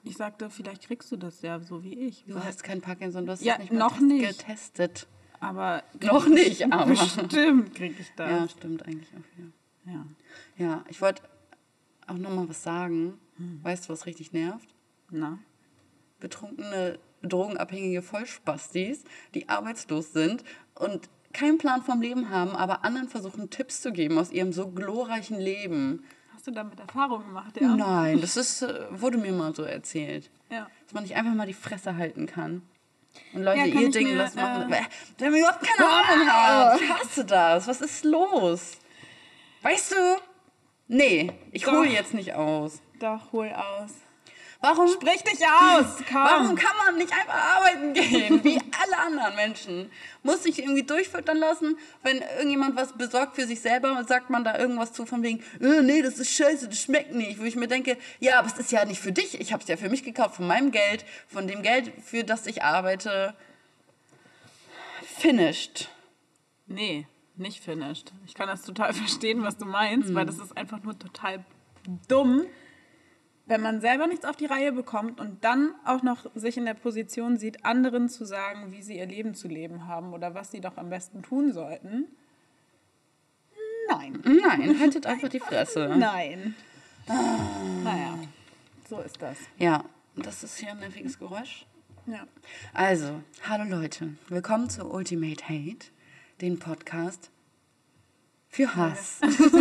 Ich sagte, vielleicht kriegst du das ja so wie ich. Du hast kein Parkinson, du hast Ja, das nicht mal noch nicht. getestet. Aber Noch nicht, aber. bestimmt krieg ich das. Ja, stimmt eigentlich auch, ja. Ja. Ja, ich wollte auch nochmal was sagen. Weißt du, was richtig nervt? Na? Betrunkene, drogenabhängige Vollspastis, die arbeitslos sind und keinen Plan vom Leben haben, aber anderen versuchen, Tipps zu geben aus ihrem so glorreichen Leben. Hast du damit Erfahrung gemacht, ja? Nein, das ist, wurde mir mal so erzählt. Ja. Dass man nicht einfach mal die Fresse halten kann. Und Leute Ja, kann ihr ich Ding mir, lassen machen. Der mir überhaupt keine Ahnung hat. Ich hasse das. Was ist los? Weißt du? Nee, ich hole jetzt nicht aus. Doch, hol aus. Warum? Sprich dich aus! Komm! Warum kann man nicht einfach arbeiten gehen, wie alle anderen Menschen? Muss sich irgendwie durchfüttern lassen? Wenn irgendjemand was besorgt für sich selber, sagt man da irgendwas zu von wegen, nee, das ist scheiße, das schmeckt nicht. Wo ich mir denke, ja, aber es ist ja nicht für dich. Ich habe es ja für mich gekauft, von meinem Geld, von dem Geld, für das ich arbeite. Finished. Nee, nicht finished. Ich kann das total verstehen, was du meinst, weil das ist einfach nur total dumm, wenn man selber nichts auf die Reihe bekommt und dann auch noch sich in der Position sieht, anderen zu sagen, wie sie ihr Leben zu leben haben oder was sie doch am besten tun sollten. Nein. Nein, haltet einfach die Fresse. Nein. Naja, so ist das. Ja, das ist hier ein nerviges Geräusch. Ja. Also, hallo Leute, willkommen zu Ultimate Hate, den Podcast für Hass.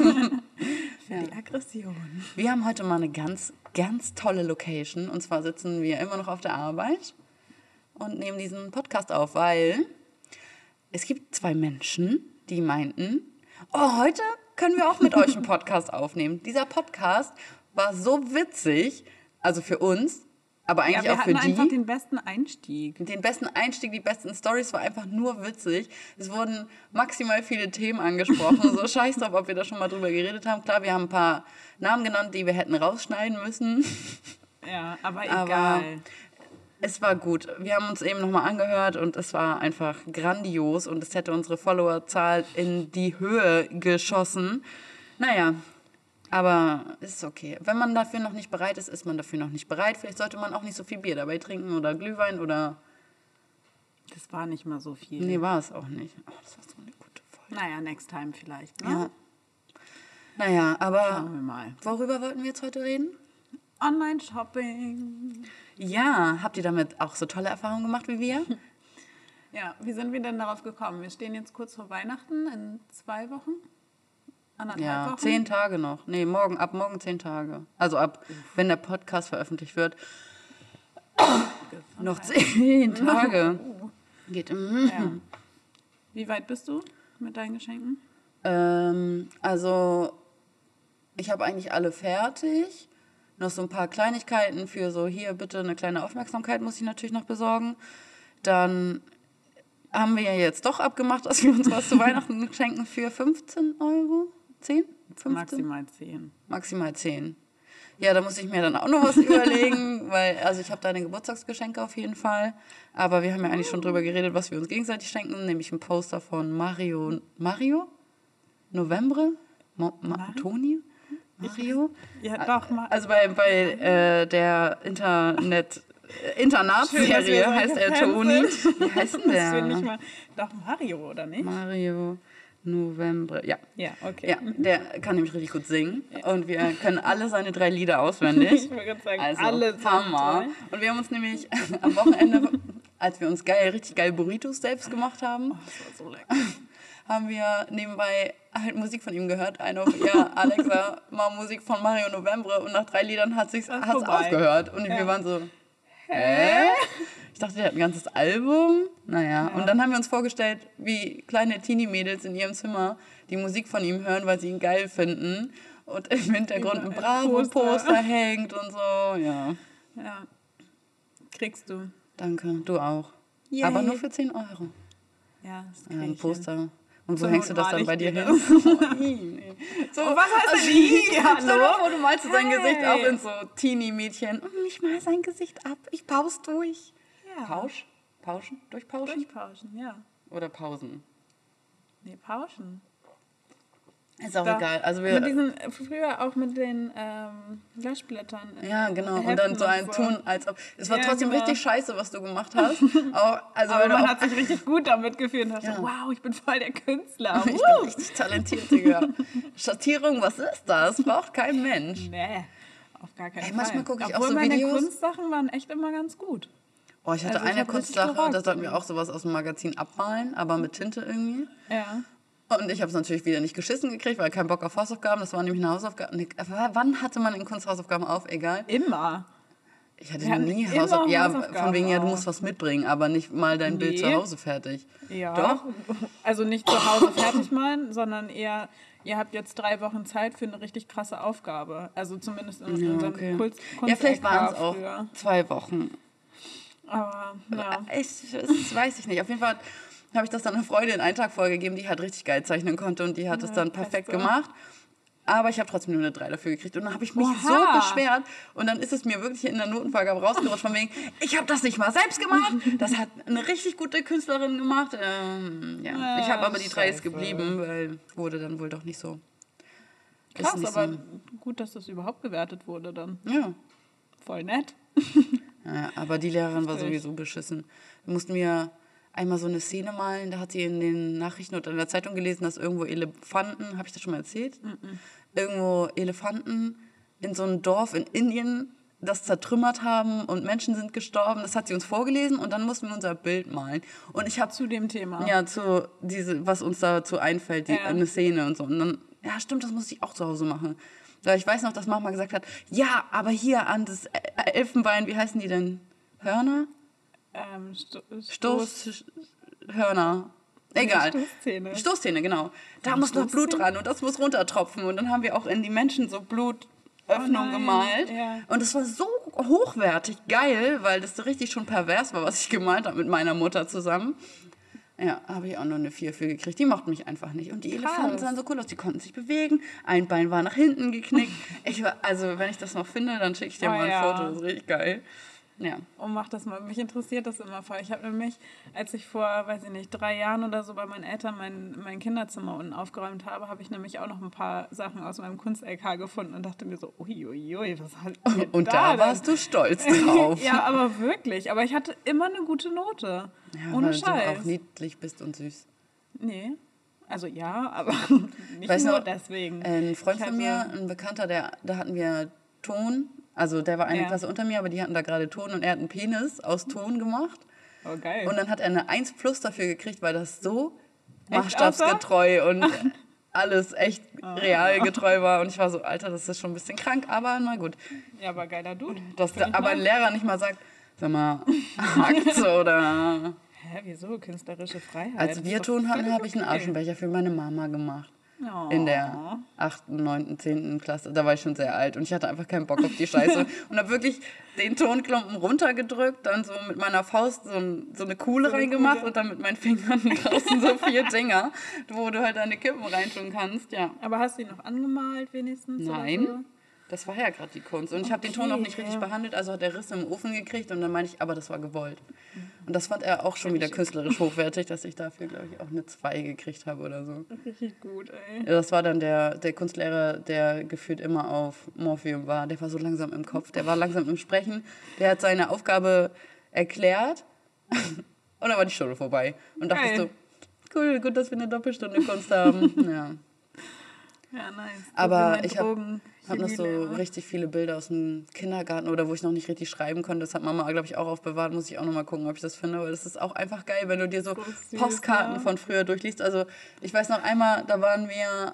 Für die Aggression. Wir haben heute mal eine ganz tolle Location. Und zwar sitzen wir immer noch auf der Arbeit und nehmen diesen Podcast auf, weil es gibt 2 Menschen, die meinten, oh, heute können wir auch mit euch einen Podcast aufnehmen. Dieser Podcast war so witzig, also für uns, aber eigentlich Ja, wir auch für hatten die. einfach den besten Einstieg. Den besten Einstieg, die besten Stories, war einfach nur witzig. Es wurden maximal viele Themen angesprochen. So scheiß drauf, ob wir da schon mal drüber geredet haben. Klar, wir haben ein paar Namen genannt, die wir hätten rausschneiden müssen. Ja, aber Aber egal. es war gut. Wir haben uns eben nochmal angehört und es war einfach grandios und es hätte unsere Followerzahl in die Höhe geschossen. Naja, aber es ist okay. Wenn man dafür noch nicht bereit ist, ist man dafür noch nicht bereit. Vielleicht sollte man auch nicht so viel Bier dabei trinken oder Glühwein oder... Das war nicht mal so viel. Nee, war es auch nicht. Oh, das war so eine gute Folge. Naja, next time vielleicht. Ne? Ja. Naja, aber Schauen wir mal. worüber wollten wir jetzt heute reden? Online-Shopping. Ja, habt ihr damit auch so tolle Erfahrungen gemacht wie wir? Ja, wie sind wir denn darauf gekommen? Wir stehen jetzt kurz vor Weihnachten in 2 Wochen. 1,5 Ja, Wochen. 10 Tage noch. Nee, ab morgen 10 Tage. Also wenn der Podcast veröffentlicht wird. Noch 10 Tage. Geht. Ja. Wie weit bist du mit deinen Geschenken? Also, ich habe eigentlich alle fertig. Noch so ein paar Kleinigkeiten für so, hier bitte eine kleine Aufmerksamkeit muss ich natürlich noch besorgen. Dann haben wir ja jetzt doch abgemacht, dass wir uns was zu Weihnachten schenken für 15 Euro. 10? 15? Maximal 10. Maximal 10. Ja, da muss ich mir dann auch noch was überlegen, weil, also ich habe deine Geburtstagsgeschenke auf jeden Fall, aber wir haben ja eigentlich schon drüber geredet, was wir uns gegenseitig schenken, nämlich ein Poster von Mario? November? Toni? Mario? Ja, doch, mal. Also bei der Internatsserie heißt er Toni. Wie heißt denn Das will nicht der? mal. Doch, Mario, oder nicht? Mario November. Ja. Ja, okay. Ja, der kann nämlich richtig gut singen. Und wir können alle seine 3 Lieder auswendig. Ich wollte gerade sagen, Also, alle sind Hammer. toll. Und wir haben uns nämlich am Wochenende, als wir uns richtig geil Burritos selbst gemacht haben, Das war so lecker. haben wir nebenbei halt Musik von ihm gehört. Eine auf ihr, Alexa, mal Musik von Mario November. Und nach 3 Liedern hat's vorbei. aufgehört. Und wir waren so, hä? Ich dachte, der hat ein ganzes Album. Naja, und dann haben wir uns vorgestellt, wie kleine Teenie-Mädels in ihrem Zimmer die Musik von ihm hören, weil sie ihn geil finden. Und im Hintergrund ein Bravo-Poster hängt und so, ja. Ja. Kriegst du. Danke, du auch. Yay. Aber nur für 10 Euro. Ja, das Ja, krieg ein ich Poster. Und wo Zur hängst du Not das dann mal bei dir nicht hin? Nee. So, Und was heißt denn die? Stell dir Hallo? vor, du malst so sein Hey. Gesicht auch in so Teenie-Mädchen. Ich mal sein Gesicht ab, ich pause durch. Ja. Pausch? Pauschen? Durchpauschen? Durchpauschen, ja. Oder Pausen? Nee, pauschen. Ist auch egal. Also wir, mit diesen, früher auch mit den Löschblättern. Ja, genau. Und Heften dann so und ein Tun, als ob... Es war Ja, trotzdem genau. richtig scheiße, was du gemacht hast. Auch, also Aber wenn du man auch, hat sich richtig gut damit gefühlt und dachte, Ja. wow, ich bin voll der Künstler. ich bin richtig talentiert, Digga. Schattierung, was ist das? Braucht kein Mensch. Nee, auf gar keinen Fall. Manchmal gucke ich auch Obwohl so meine Videos. Kunstsachen waren echt immer ganz gut. Oh, ich hatte Also ich eine hab richtig Kunstsache, gerockt. da sollten wir auch sowas aus dem Magazin abmalen, aber mit Tinte irgendwie. Ja. Und ich habe es natürlich wieder nicht geschissen gekriegt, weil kein Bock auf Hausaufgaben. Das war nämlich eine Hausaufgabe. Nee, wann hatte man in Kunst Hausaufgaben auf? Egal. Immer. Ich hatte Wir hatten nie immer Hausaufgaben. Ja, Hausaufgaben von wegen, ja, du auf. musst was mitbringen, aber nicht mal dein Bild Nee. zu Hause fertig. Ja. Doch? Also nicht zu Hause fertig malen, sondern eher, ihr habt jetzt 3 Wochen Zeit für eine richtig krasse Aufgabe. Also zumindest in Ja, unserem okay. Kunst Ja, vielleicht waren es auch früher. 2 Wochen. Aber ja. Das weiß ich nicht. Auf jeden Fall habe ich das dann einer Freundin einen Tag vorgegeben, die halt richtig geil zeichnen konnte und die hat es dann perfekt Beste. gemacht. Aber ich habe trotzdem nur eine 3 dafür gekriegt. Und dann habe ich mich so Oha. beschwert. Und dann ist es mir wirklich in der Notenvergabe rausgerutscht von wegen, ich habe das nicht mal selbst gemacht. Das hat eine richtig gute Künstlerin gemacht. Ja. Ich habe aber die 3 ist Scheiße. geblieben, weil wurde dann wohl doch nicht so. Ist Krass, nicht aber so. gut, dass das überhaupt gewertet wurde dann. Ja. Voll nett. Ja, aber die Lehrerin war Lustig. sowieso beschissen. Wir mussten mir einmal so eine Szene malen, da hat sie in den Nachrichten oder in der Zeitung gelesen, dass irgendwo Elefanten, habe ich das schon mal erzählt? Irgendwo Elefanten in so einem Dorf in Indien das zertrümmert haben und Menschen sind gestorben. Das hat sie uns vorgelesen und dann mussten wir unser Bild malen. Und ich habe Zu dem Thema. ja was uns dazu einfällt, Ja. eine Szene und so. Und dann, ja stimmt, das muss ich auch zu Hause machen. Weil ich weiß noch, dass Mama gesagt hat, ja, aber hier an das Elfenbein, wie heißen die denn? Hörner? Stoßhörner. Egal. Stoßzähne. Stoßzähne, genau. Da muss noch Blut dran und das muss runtertropfen. Und dann haben wir auch in die Menschen so Blutöffnungen gemalt. Ja. Und das war so hochwertig geil, weil das so richtig schon pervers war, was ich gemalt habe mit meiner Mutter zusammen. Ja, habe ich auch noch eine 4 für gekriegt. Die mochten mich einfach nicht. Und die Elefanten sahen so cool aus, die konnten sich bewegen. Ein Bein war nach hinten geknickt. Also, wenn ich das noch finde, dann schicke ich dir mal ein ja. Foto. Das ist richtig geil. Ja. Und mach das mal. Mich interessiert das immer voll. Ich habe nämlich, als ich vor, weiß ich nicht, 3 Jahren oder so bei meinen Eltern mein Kinderzimmer unten aufgeräumt habe, habe ich nämlich auch noch ein paar Sachen aus meinem Kunst-LK gefunden und dachte mir so, uiuiui, was hat ihr Und da da warst du stolz drauf. Ja, aber wirklich. Aber ich hatte immer eine gute Note. Ja, Ohne weil Scheiß. du auch niedlich bist und süß. Nee. Also ja, aber nicht Weißt nur du, deswegen. Ein Freund Ich von mir, hatte- ein Bekannter, da hatten wir Ton. Also der war eine Ja. Klasse unter mir, aber die hatten da gerade Ton und er hat einen Penis aus Ton gemacht. Oh, geil. Und dann hat er eine 1+ dafür gekriegt, weil das so Echt maßstabsgetreu und alles echt realgetreu war. Und ich war so, Alter, das ist schon ein bisschen krank, aber na gut. Ja, aber geiler Dude. Dass Find ich aber ein nice. Lehrer nicht mal sagt, sag mal, hackt's oder... Hä, wieso? Künstlerische Freiheit. Als Das wir ist doch Ton hatten, völlig habe ich einen okay. Aschenbecher für meine Mama gemacht. Oh. In der 8., 9., 10. Klasse. Da war ich schon sehr alt und ich hatte einfach keinen Bock auf die Scheiße. Und habe wirklich den Tonklumpen runtergedrückt, dann so mit meiner Faust so eine Kuhle reingemacht Kuhle. und dann mit meinen Fingern draußen so 4 Dinger, wo du halt deine Kippen reintun kannst. Ja. Aber hast du ihn noch angemalt wenigstens? Nein. Oder so? Das war ja gerade die Kunst. Und ich habe den Ton noch nicht Okay. richtig behandelt, also hat er Risse im Ofen gekriegt und dann meinte ich, aber das war gewollt. Und das fand er auch schon wieder künstlerisch hochwertig, dass ich dafür, glaube ich, auch eine 2 gekriegt habe oder so. Richtig gut, ey. Ja, das war dann der Kunstlehrer, der gefühlt immer auf Morphium war. Der war so langsam im Kopf, der war langsam im Sprechen. Der hat seine Aufgabe erklärt und dann war die Stunde vorbei. Und dachte ich Geil. so, cool, gut, dass wir eine Doppelstunde Kunst haben. Ja. Ja, nice. Aber ich habe hab noch so richtig viele Bilder aus dem Kindergarten oder wo ich noch nicht richtig schreiben konnte. Das hat Mama, glaube ich, auch aufbewahrt. Muss ich auch noch mal gucken, ob ich das finde. Weil das ist auch einfach geil, wenn du dir so süß, Postkarten ja. von früher durchliest. Also ich weiß noch einmal, da waren wir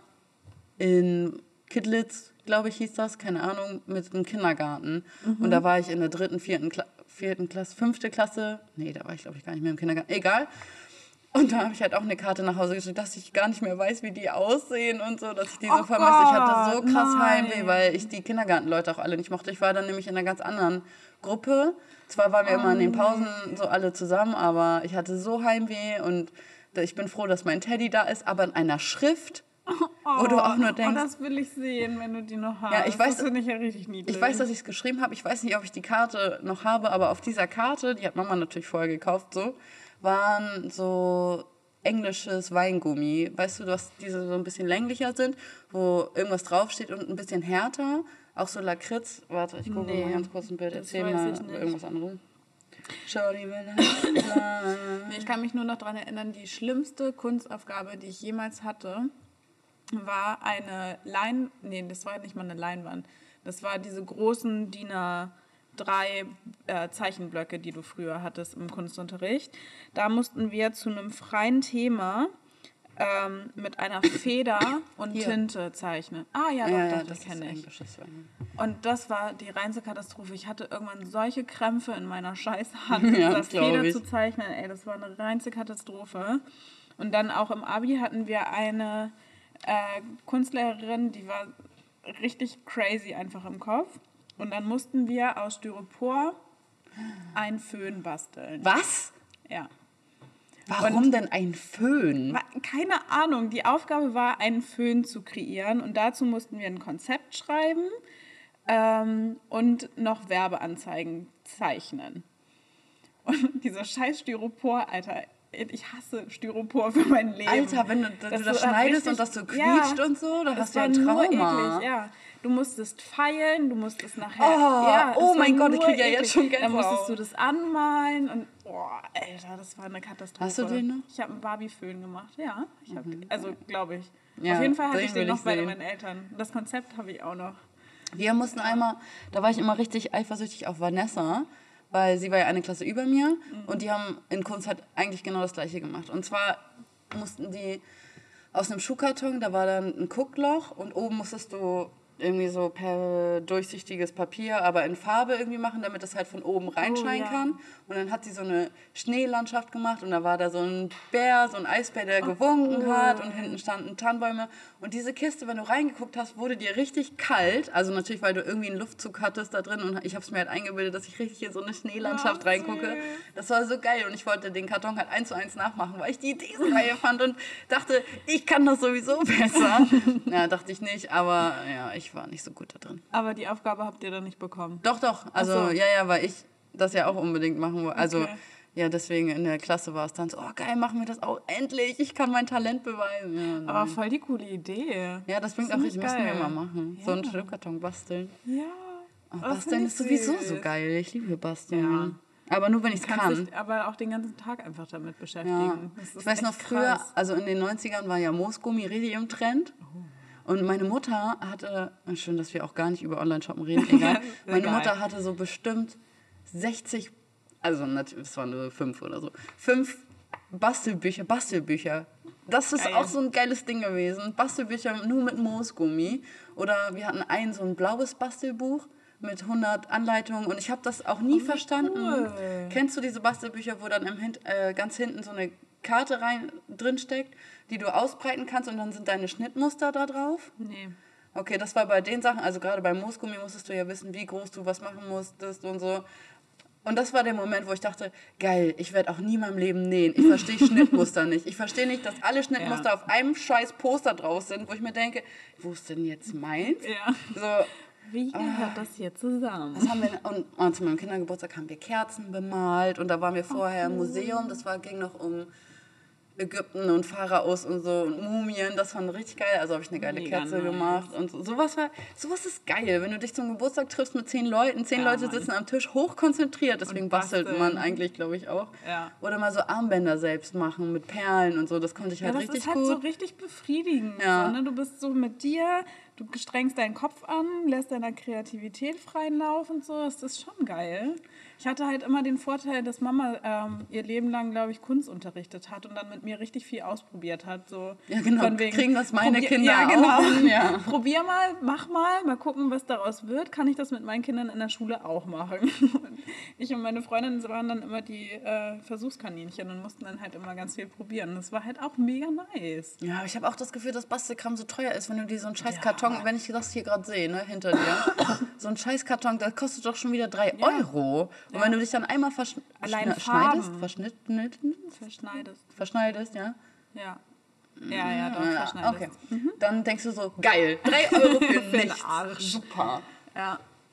in Kidlitz, glaube ich, hieß das, keine Ahnung, mit einem Kindergarten. Und da war ich in der 3., 4. Klasse, 5. Klasse. Nee, da war ich, glaube ich, gar nicht mehr im Kindergarten. Egal. Und da habe ich halt auch eine Karte nach Hause geschickt, dass ich gar nicht mehr weiß, wie die aussehen und so, dass ich die so Oh vermisse. Ich hatte so Gott, krass nein. Heimweh, weil ich die Kindergartenleute auch alle nicht mochte. Ich war dann nämlich in einer ganz anderen Gruppe. Zwar waren wir immer in den Pausen so alle zusammen, aber ich hatte so Heimweh und ich bin froh, dass mein Teddy da ist, aber in einer Schrift, wo du auch nur Oh, denkst, das will ich sehen, wenn du die noch hast. Ja, ich weiß- das finde ich ja richtig niedlich. ich weiß, dass ich es geschrieben habe. Ich weiß nicht, ob ich die Karte noch habe, aber auf dieser Karte, die hat Mama natürlich vorher gekauft, so, waren so englisches Weingummi. Weißt du, was diese so ein bisschen länglicher sind, wo irgendwas draufsteht und ein bisschen härter. Auch so Lakritz. Warte, ich gucke mal ganz kurz ein Bild. Erzähl mal irgendwas anderes. Ich kann mich nur noch daran erinnern, die schlimmste Kunstaufgabe, die ich jemals hatte, war eine das war nicht mal eine Leinwand. Das war diese großen DIN A3 Zeichenblöcke, die du früher hattest im Kunstunterricht. Da mussten wir zu einem freien Thema mit einer Feder und Tinte zeichnen. Ah ja, doch, das kenne ich. Und das war die reinste Katastrophe. Ich hatte irgendwann solche Krämpfe in meiner scheiß Hand, das Feder zu zeichnen. Ey, das war eine reinste Katastrophe. Und dann auch im Abi hatten wir eine Kunstlehrerin, die war richtig crazy einfach im Kopf. Und dann mussten wir aus Styropor einen Föhn basteln. Was? Ja. Warum denn ein Föhn? Keine Ahnung. Die Aufgabe war, einen Föhn zu kreieren. Und dazu mussten wir ein Konzept schreiben und noch Werbeanzeigen zeichnen. Und dieser scheiß Styropor, Alter, ich hasse Styropor für mein Leben. Alter, wenn du das schneidest und das so quietscht und so, dann hast du ja ein Trauma. Eklig, ja. Du musstest feilen, du musstest nachher... Oh mein Gott, ich kriege ja jetzt schon Gänsehaut. Dann musstest du das anmalen und... Boah, Alter, das war eine Katastrophe. Hast du den noch? Ich habe einen Barbie-Föhn gemacht, ja. Also, glaube ich. Ja, auf jeden Fall hatte ich den noch bei meinen Eltern. Das Konzept habe ich auch noch. Wir mussten einmal... Da war ich immer richtig eifersüchtig auf Vanessa, weil sie war ja eine Klasse über mir und die haben in Kunst halt eigentlich genau das Gleiche gemacht. Und zwar mussten die aus einem Schuhkarton, da war dann ein Guckloch und oben musstest du irgendwie so per durchsichtiges Papier, aber in Farbe irgendwie machen, damit das halt von oben reinscheinen kann. Und dann hat sie so eine Schneelandschaft gemacht und da war da so ein Bär, so ein Eisbär, der gewunken hat und hinten standen Tannenbäume. Und diese Kiste, wenn du reingeguckt hast, wurde dir richtig kalt. Also natürlich, weil du irgendwie einen Luftzug hattest da drin und ich habe es mir halt eingebildet, dass ich richtig in so eine Schneelandschaft reingucke. Das war so geil und ich wollte den Karton halt 1:1 nachmachen, weil ich die Idee so geil fand und dachte, ich kann das sowieso besser. Ja, dachte ich nicht, aber ja, ich war nicht so gut da drin. Aber die Aufgabe habt ihr dann nicht bekommen? Doch. Also, ja, weil ich das ja auch unbedingt machen wollte. Also, ja, deswegen in der Klasse war es dann so, oh geil, machen wir das auch endlich. Ich kann mein Talent beweisen. Ja, aber voll die coole Idee. Ja, das bringt auch richtig, müssen wir mal machen. Ja. So einen Schriftkarton basteln. Ja. Oh, basteln ist sowieso so geil. Ich liebe basteln. Ja. Aber nur, wenn ich es kann. Dich aber auch den ganzen Tag einfach damit beschäftigen. Ja. Ich weiß noch früher, also in den 90ern war ja Moosgummi richtig im Trend. Und meine Mutter hatte, schön, dass wir auch gar nicht über Online-Shoppen reden, egal. Meine Mutter hatte so bestimmt 60, also es waren nur 5 oder so, 5 Bastelbücher. Das ist auch so ein geiles Ding gewesen. Bastelbücher nur mit Moosgummi. Oder wir hatten so ein blaues Bastelbuch mit 100 Anleitungen und ich habe das auch nie verstanden. Cool. Kennst du diese Bastelbücher, wo dann ganz hinten so eine Karte drin steckt, die du ausbreiten kannst und dann sind deine Schnittmuster da drauf? Nee. Okay, das war bei den Sachen, also gerade beim Moosgummi musstest du ja wissen, wie groß du was machen musstest und so. Und das war der Moment, wo ich dachte, geil, ich werde auch nie in meinem Leben nähen. Ich verstehe Schnittmuster nicht. Ich verstehe nicht, dass alle Schnittmuster auf einem scheiß Poster drauf sind, wo ich mir denke, wo ist denn jetzt meins? Ja. So, wie gehört das hier zusammen? Was haben wir, und zu meinem Kindergeburtstag haben wir Kerzen bemalt und da waren wir vorher im Museum. Das ging noch um Ägypten und Pharaos und so und Mumien. Das fand ich richtig geil. Also habe ich eine geile Kerze gemacht. Und sowas ist geil, wenn du dich zum Geburtstag triffst mit 10 Leuten. 10 Leute sitzen am Tisch hochkonzentriert. Deswegen bastelt man eigentlich, glaube ich, auch. Ja. Oder mal so Armbänder selbst machen mit Perlen und so. Das konnte ich halt richtig gut. Das ist halt so richtig befriedigend. Ja. So, ne? Du bist so mit dir, du strengst deinen Kopf an, lässt deiner Kreativität freien Lauf und so. Das ist schon geil. Ich hatte halt immer den Vorteil, dass Mama ihr Leben lang, glaube ich, Kunst unterrichtet hat und dann mit mir richtig viel ausprobiert hat. So ja, genau. Von wegen, kriegen das meine Kinder ja, genau. auch. Ja. Probier mal, mach mal gucken, was daraus wird. Kann ich das mit meinen Kindern in der Schule auch machen? Ich und meine Freundin waren dann immer die Versuchskaninchen und mussten dann halt immer ganz viel probieren. Das war halt auch mega nice. Ja, ich habe auch das Gefühl, dass Bastelkram so teuer ist, wenn du dir so einen scheiß Karton, wenn ich das hier gerade sehe, ne, hinter dir, so ein scheiß Karton, das kostet doch schon wieder 3 Euro. Und wenn du dich dann einmal verschneidest, ja? Ja. Ja, doch, verschneidest. Okay. Dann denkst du so, geil, 3 Euro für nichts. Arsch. Super. Ja.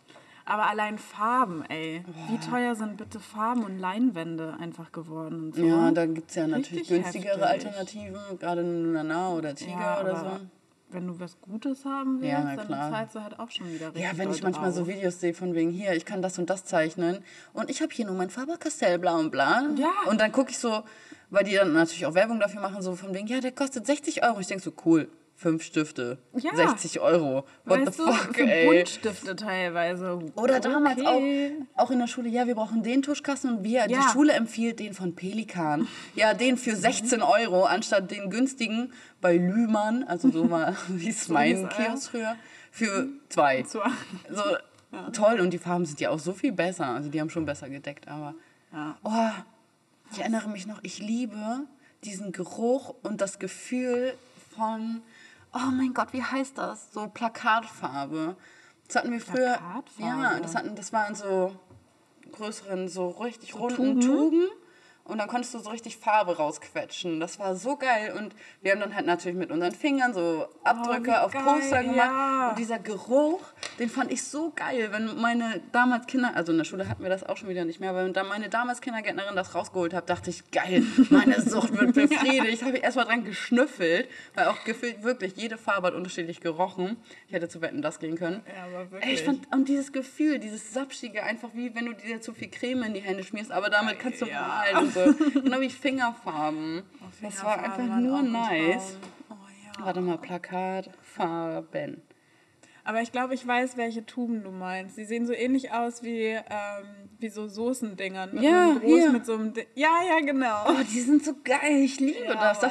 Aber allein Farben, ey. Wie teuer sind bitte Farben und Leinwände einfach geworden und so. Ja, da gibt es ja natürlich Richtig günstigere heftig. Alternativen, gerade Nana oder Tiger Ja, oder aber so. wenn du was Gutes haben willst, Ja, na dann klar. zahlst du halt auch schon wieder richtig Ja, wenn ich doll manchmal so drauf. Videos sehe von wegen, hier, ich kann das und das zeichnen und ich habe hier nur mein Faber-Castell, bla und bla. Ja. Und dann gucke ich so, weil die dann natürlich auch Werbung dafür machen, so von wegen, ja, der kostet 60 Euro. Ich denke so, cool, 5 Stifte, Ja. 60 Euro. What Weißt the du, fuck, für ey. Buntstifte teilweise. Oder damals Okay. auch in der Schule, ja, wir brauchen den Tuschkasten und die Ja. Schule empfiehlt den von Pelikan. Ja, den für 16 Euro, anstatt den günstigen bei Lühmann, also so mal, wie es mein hieß er. Kiosk früher, für 2. So, So, toll, und die Farben sind ja auch so viel besser, also die haben schon besser gedeckt, aber, ja. oh, ich erinnere mich noch, ich liebe diesen Geruch und das Gefühl von, oh mein Gott, wie heißt das? So Plakatfarbe. Das hatten wir früher. Plakatfarbe? Ja, das waren so größeren, so richtig runden Tuben? Tuben. Und dann konntest du so richtig Farbe rausquetschen. Das war so geil. Und wir haben dann halt natürlich mit unseren Fingern so Abdrücke wie auf geil, Poster gemacht. ja. Und dieser Geruch, den fand ich so geil. Wenn meine damals also in der Schule hatten wir das auch schon wieder nicht mehr, aber wenn dann meine damals Kindergärtnerin das rausgeholt hat, dachte ich, geil, meine Sucht wird befriedigt. Habe ich erstmal dran geschnüffelt, weil auch gefühlt wirklich jede Farbe hat unterschiedlich gerochen. Ich hätte zu Wetten, das gehen können. Ja, aber wirklich. Ey, ich fand, und dieses Gefühl, dieses Sapschige, einfach wie wenn du dir zu viel Creme in die Hände schmierst, aber damit kannst du Ja. malen und so. Genau wie Fingerfarben. Das war einfach Fingerfarben nur waren auch ein nice. Traum. Oh, ja. Warte mal, Plakatfarben. Aber ich glaube, ich weiß, welche Tuben du meinst. Die sehen so ähnlich aus wie so Soßendingern. Mit Ja, einem hier. mit so einem ja, genau. Oh, die sind so geil, ich liebe Ja, das.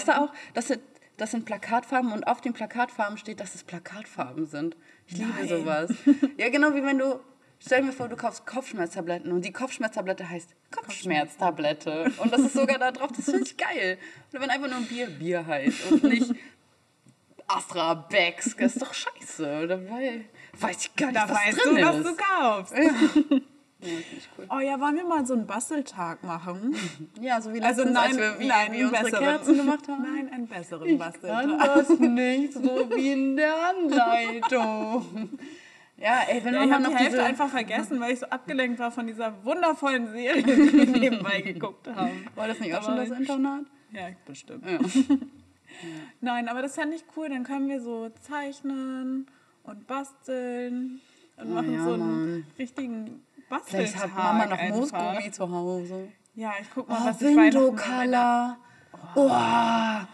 Das sind Plakatfarben und auf den Plakatfarben steht, dass es Plakatfarben sind. Ich liebe Nein. sowas. Ja, genau wie wenn du, stell dir vor, du kaufst Kopfschmerztabletten und die Kopfschmerztablette heißt Kopfschmerztablette. Und das ist sogar da drauf, das finde ich geil. Oder wenn einfach nur ein Bier heißt und nicht Astra Becks, das ist doch scheiße. Dabei weiß ich gar nicht, Da was weißt drin du, was ist. du kaufst. Ja, finde ich cool. Oh ja, wollen wir mal so einen Basteltag machen? Ja, so wie Also letztens, als wir wie einen unsere besseren. Kerzen gemacht haben. Nein, einen besseren Kann Basteltag. das nicht, so wie in der Anleitung. Ja, ey, wenn Ja, man ich mal habe noch die Hälfte diese... einfach vergessen, weil ich so abgelenkt war von dieser wundervollen Serie, die wir nebenbei geguckt haben. War das nicht auch Da schon war das ich- Internat? Ja, bestimmt. Ja. Nein, aber das fände ich cool. Dann können wir so zeichnen und basteln und Oh machen ja, so einen Mann. richtigen Basteltag. Vielleicht hat Mama noch einfach. Moosgummi zu Hause. Ja, ich guck mal, Oh, was ich Weihnachten Window mit meiner- Color.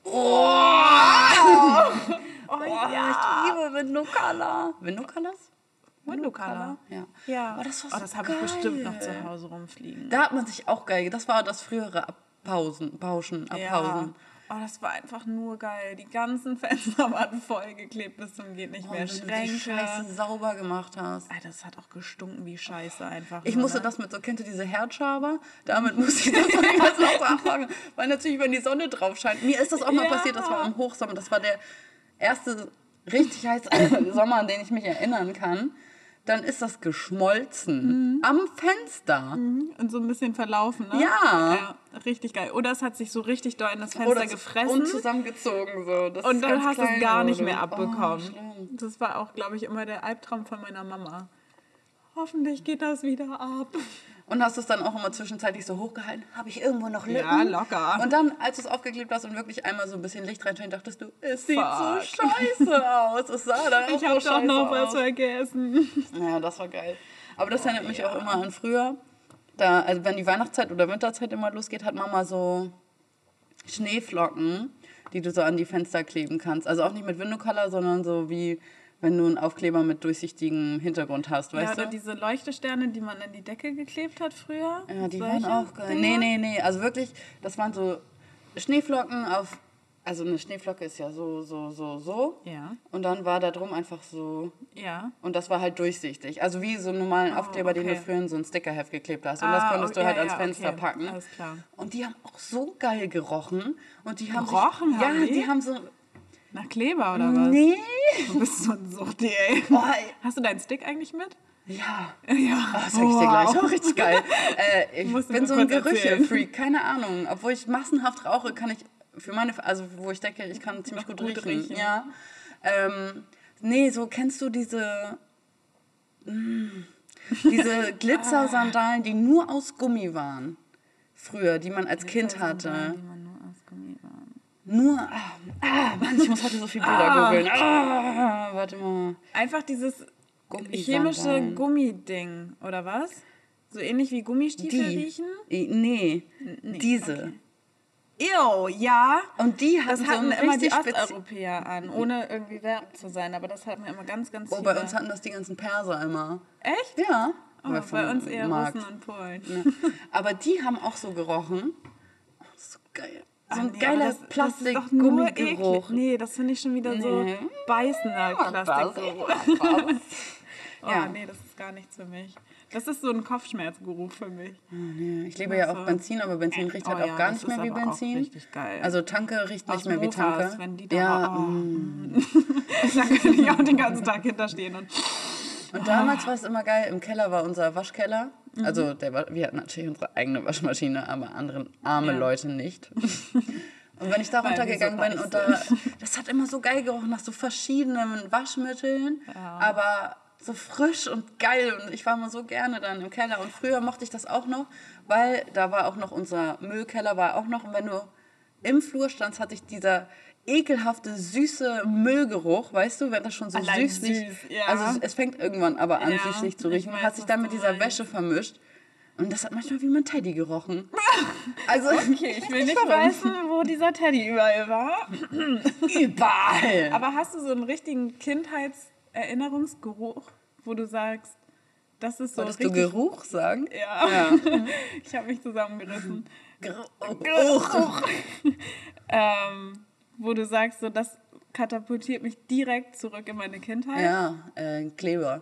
Oh, Ich liebe Window Color. Window Colors? Window Color. Ja. Ja. Oh, das war so das habe ich bestimmt noch geil. zu Hause rumfliegen. Da hat man sich auch geil... Das war das frühere Abpausen. Ja. Oh, das war einfach nur geil. Die ganzen Fenster waren vollgeklebt bis zum geht nicht Oh, mehr. wenn du die Scheiße Schränke. sauber gemacht hast. Alter, das hat auch gestunken wie Scheiße einfach. Ich nur, musste ne? das mit so, kennt ihr diese Herzschaber? Damit musste ich das manchmal auch so abmachen. Weil natürlich, wenn die Sonne drauf scheint. Mir ist das auch mal Ja. passiert, das war im Hochsommer. Das war der erste richtig heiße Sommer, an den ich mich erinnern kann. Dann ist das geschmolzen am Fenster. Und so ein bisschen verlaufen, ne? Ja. Richtig geil. Oder es hat sich so richtig doll in das Fenster gefressen. Und zusammengezogen. So. Das Und ist dann ganz hast du es klein gar nicht wurde. mehr abbekommen. Oh, schlimm. Das war auch, glaube ich, immer der Albtraum von meiner Mama. Hoffentlich geht das wieder ab. Und hast du es dann auch immer zwischenzeitlich so hochgehalten? Habe ich irgendwo noch Lücken? Ja, locker. Und dann, als du es aufgeklebt hast und wirklich einmal so ein bisschen Licht reinscheint, dachtest du, es sieht so Fuck. scheiße aus. Es sah dann auch Ich so habe doch scheiße noch was aus. vergessen. Ja, das war geil. Aber das erinnert mich auch immer an früher. Da, also wenn die Weihnachtszeit oder Winterzeit immer losgeht, hat Mama so Schneeflocken, die du so an die Fenster kleben kannst. Also auch nicht mit Window Color, sondern so wie wenn du einen Aufkleber mit durchsichtigem Hintergrund hast, Ja, weißt oder du? diese Leuchtesterne, die man in die Decke geklebt hat früher. Ja, die Solche waren auch geil. Dinger? Nee. Also wirklich, das waren so Schneeflocken auf... Also eine Schneeflocke ist ja so. Ja, Und dann war da drum einfach so... ja. Und das war halt durchsichtig. Also wie so einen normalen Aufkleber, den du okay. früher in so ein Stickerheft geklebt hast. Und das konntest du okay, halt ans ja, Fenster okay. packen. Alles klar. Und die haben auch so geil gerochen. Und die haben Gerochen sich, haben ja, die? die haben so... Nach Kleber oder was? Nee. Du bist so ein Suchti, ey. Oh, Hast du deinen Stick eigentlich mit? ja. Ja. Oh, das sag ich dir gleich. Oh, richtig geil. Ich Musst du bin mir so ein kurz erzählen. Gerüche-Freak. Keine Ahnung. Obwohl ich massenhaft rauche, kann ich für meine... Also wo ich denke, ich kann ziemlich gut riechen. Ja. Nee, so kennst du diese... Diese Glitzersandalen, die nur aus Gummi waren. Früher, die man als Kind hatte. Die man nur aus Gummi waren. Mann, ich muss heute so viel Bilder googeln. Warte mal. Einfach dieses Gummisandalen. chemische Gummiding, oder was? So ähnlich wie Gummistiefel riechen? Nee, diese. Okay. Ew, ja. Und die hatten Das hatten so immer die richtig Osteuropäer an, ohne irgendwie werbend zu sein. Aber das hatten wir immer ganz, ganz viele. bei uns hatten das die ganzen Perser immer. Echt? Ja. Oh, bei uns eher Russen und Polen. Ja. Aber die haben auch so gerochen. Oh, so geil. So ein nee, geiler das ist doch nur eklig. Plastikgummigeruch. Nee, das finde ich schon wieder so beißender Plastikgeruch. Ja. Nee, das ist gar nichts für mich. Das ist so ein Kopfschmerzgeruch für mich. Nee, ich liebe ja auch Benzin, aber Benzin riecht halt auch gar nicht mehr wie Benzin. Richtig geil. Also Tanke riecht nicht Aus mehr wie Mofas, Tanke. wenn die da da könnte ich auch den ganzen Tag hinterstehen. Und damals war es immer geil, im Keller war unser Waschkeller. Also wir hatten natürlich unsere eigene Waschmaschine, aber arme Leute nicht. Und wenn ich da runtergegangen bin und das hat immer so geil gerochen nach so verschiedenen Waschmitteln, aber so frisch und geil und ich war immer so gerne dann im Keller und früher mochte ich das auch noch, weil da war auch noch unser Müllkeller war auch noch und wenn du im Flur standst, hatte ich dieser ekelhafte, süße Müllgeruch, weißt du, wenn das schon so süßlich, also es fängt irgendwann aber an, süßlich zu riechen, hat sich dann mit dieser Wäsche vermischt und das hat manchmal wie mein Teddy gerochen. Also, okay, ich will nicht wissen, wo dieser Teddy überall war. Überall! Aber hast du so einen richtigen Kindheitserinnerungsgeruch, wo du sagst, das ist so Wolltest richtig... du Geruch sagen? Ja. Ich habe mich zusammengerissen. Geruch. Wo du sagst, so das katapultiert mich direkt zurück in meine Kindheit. Ja, Kleber.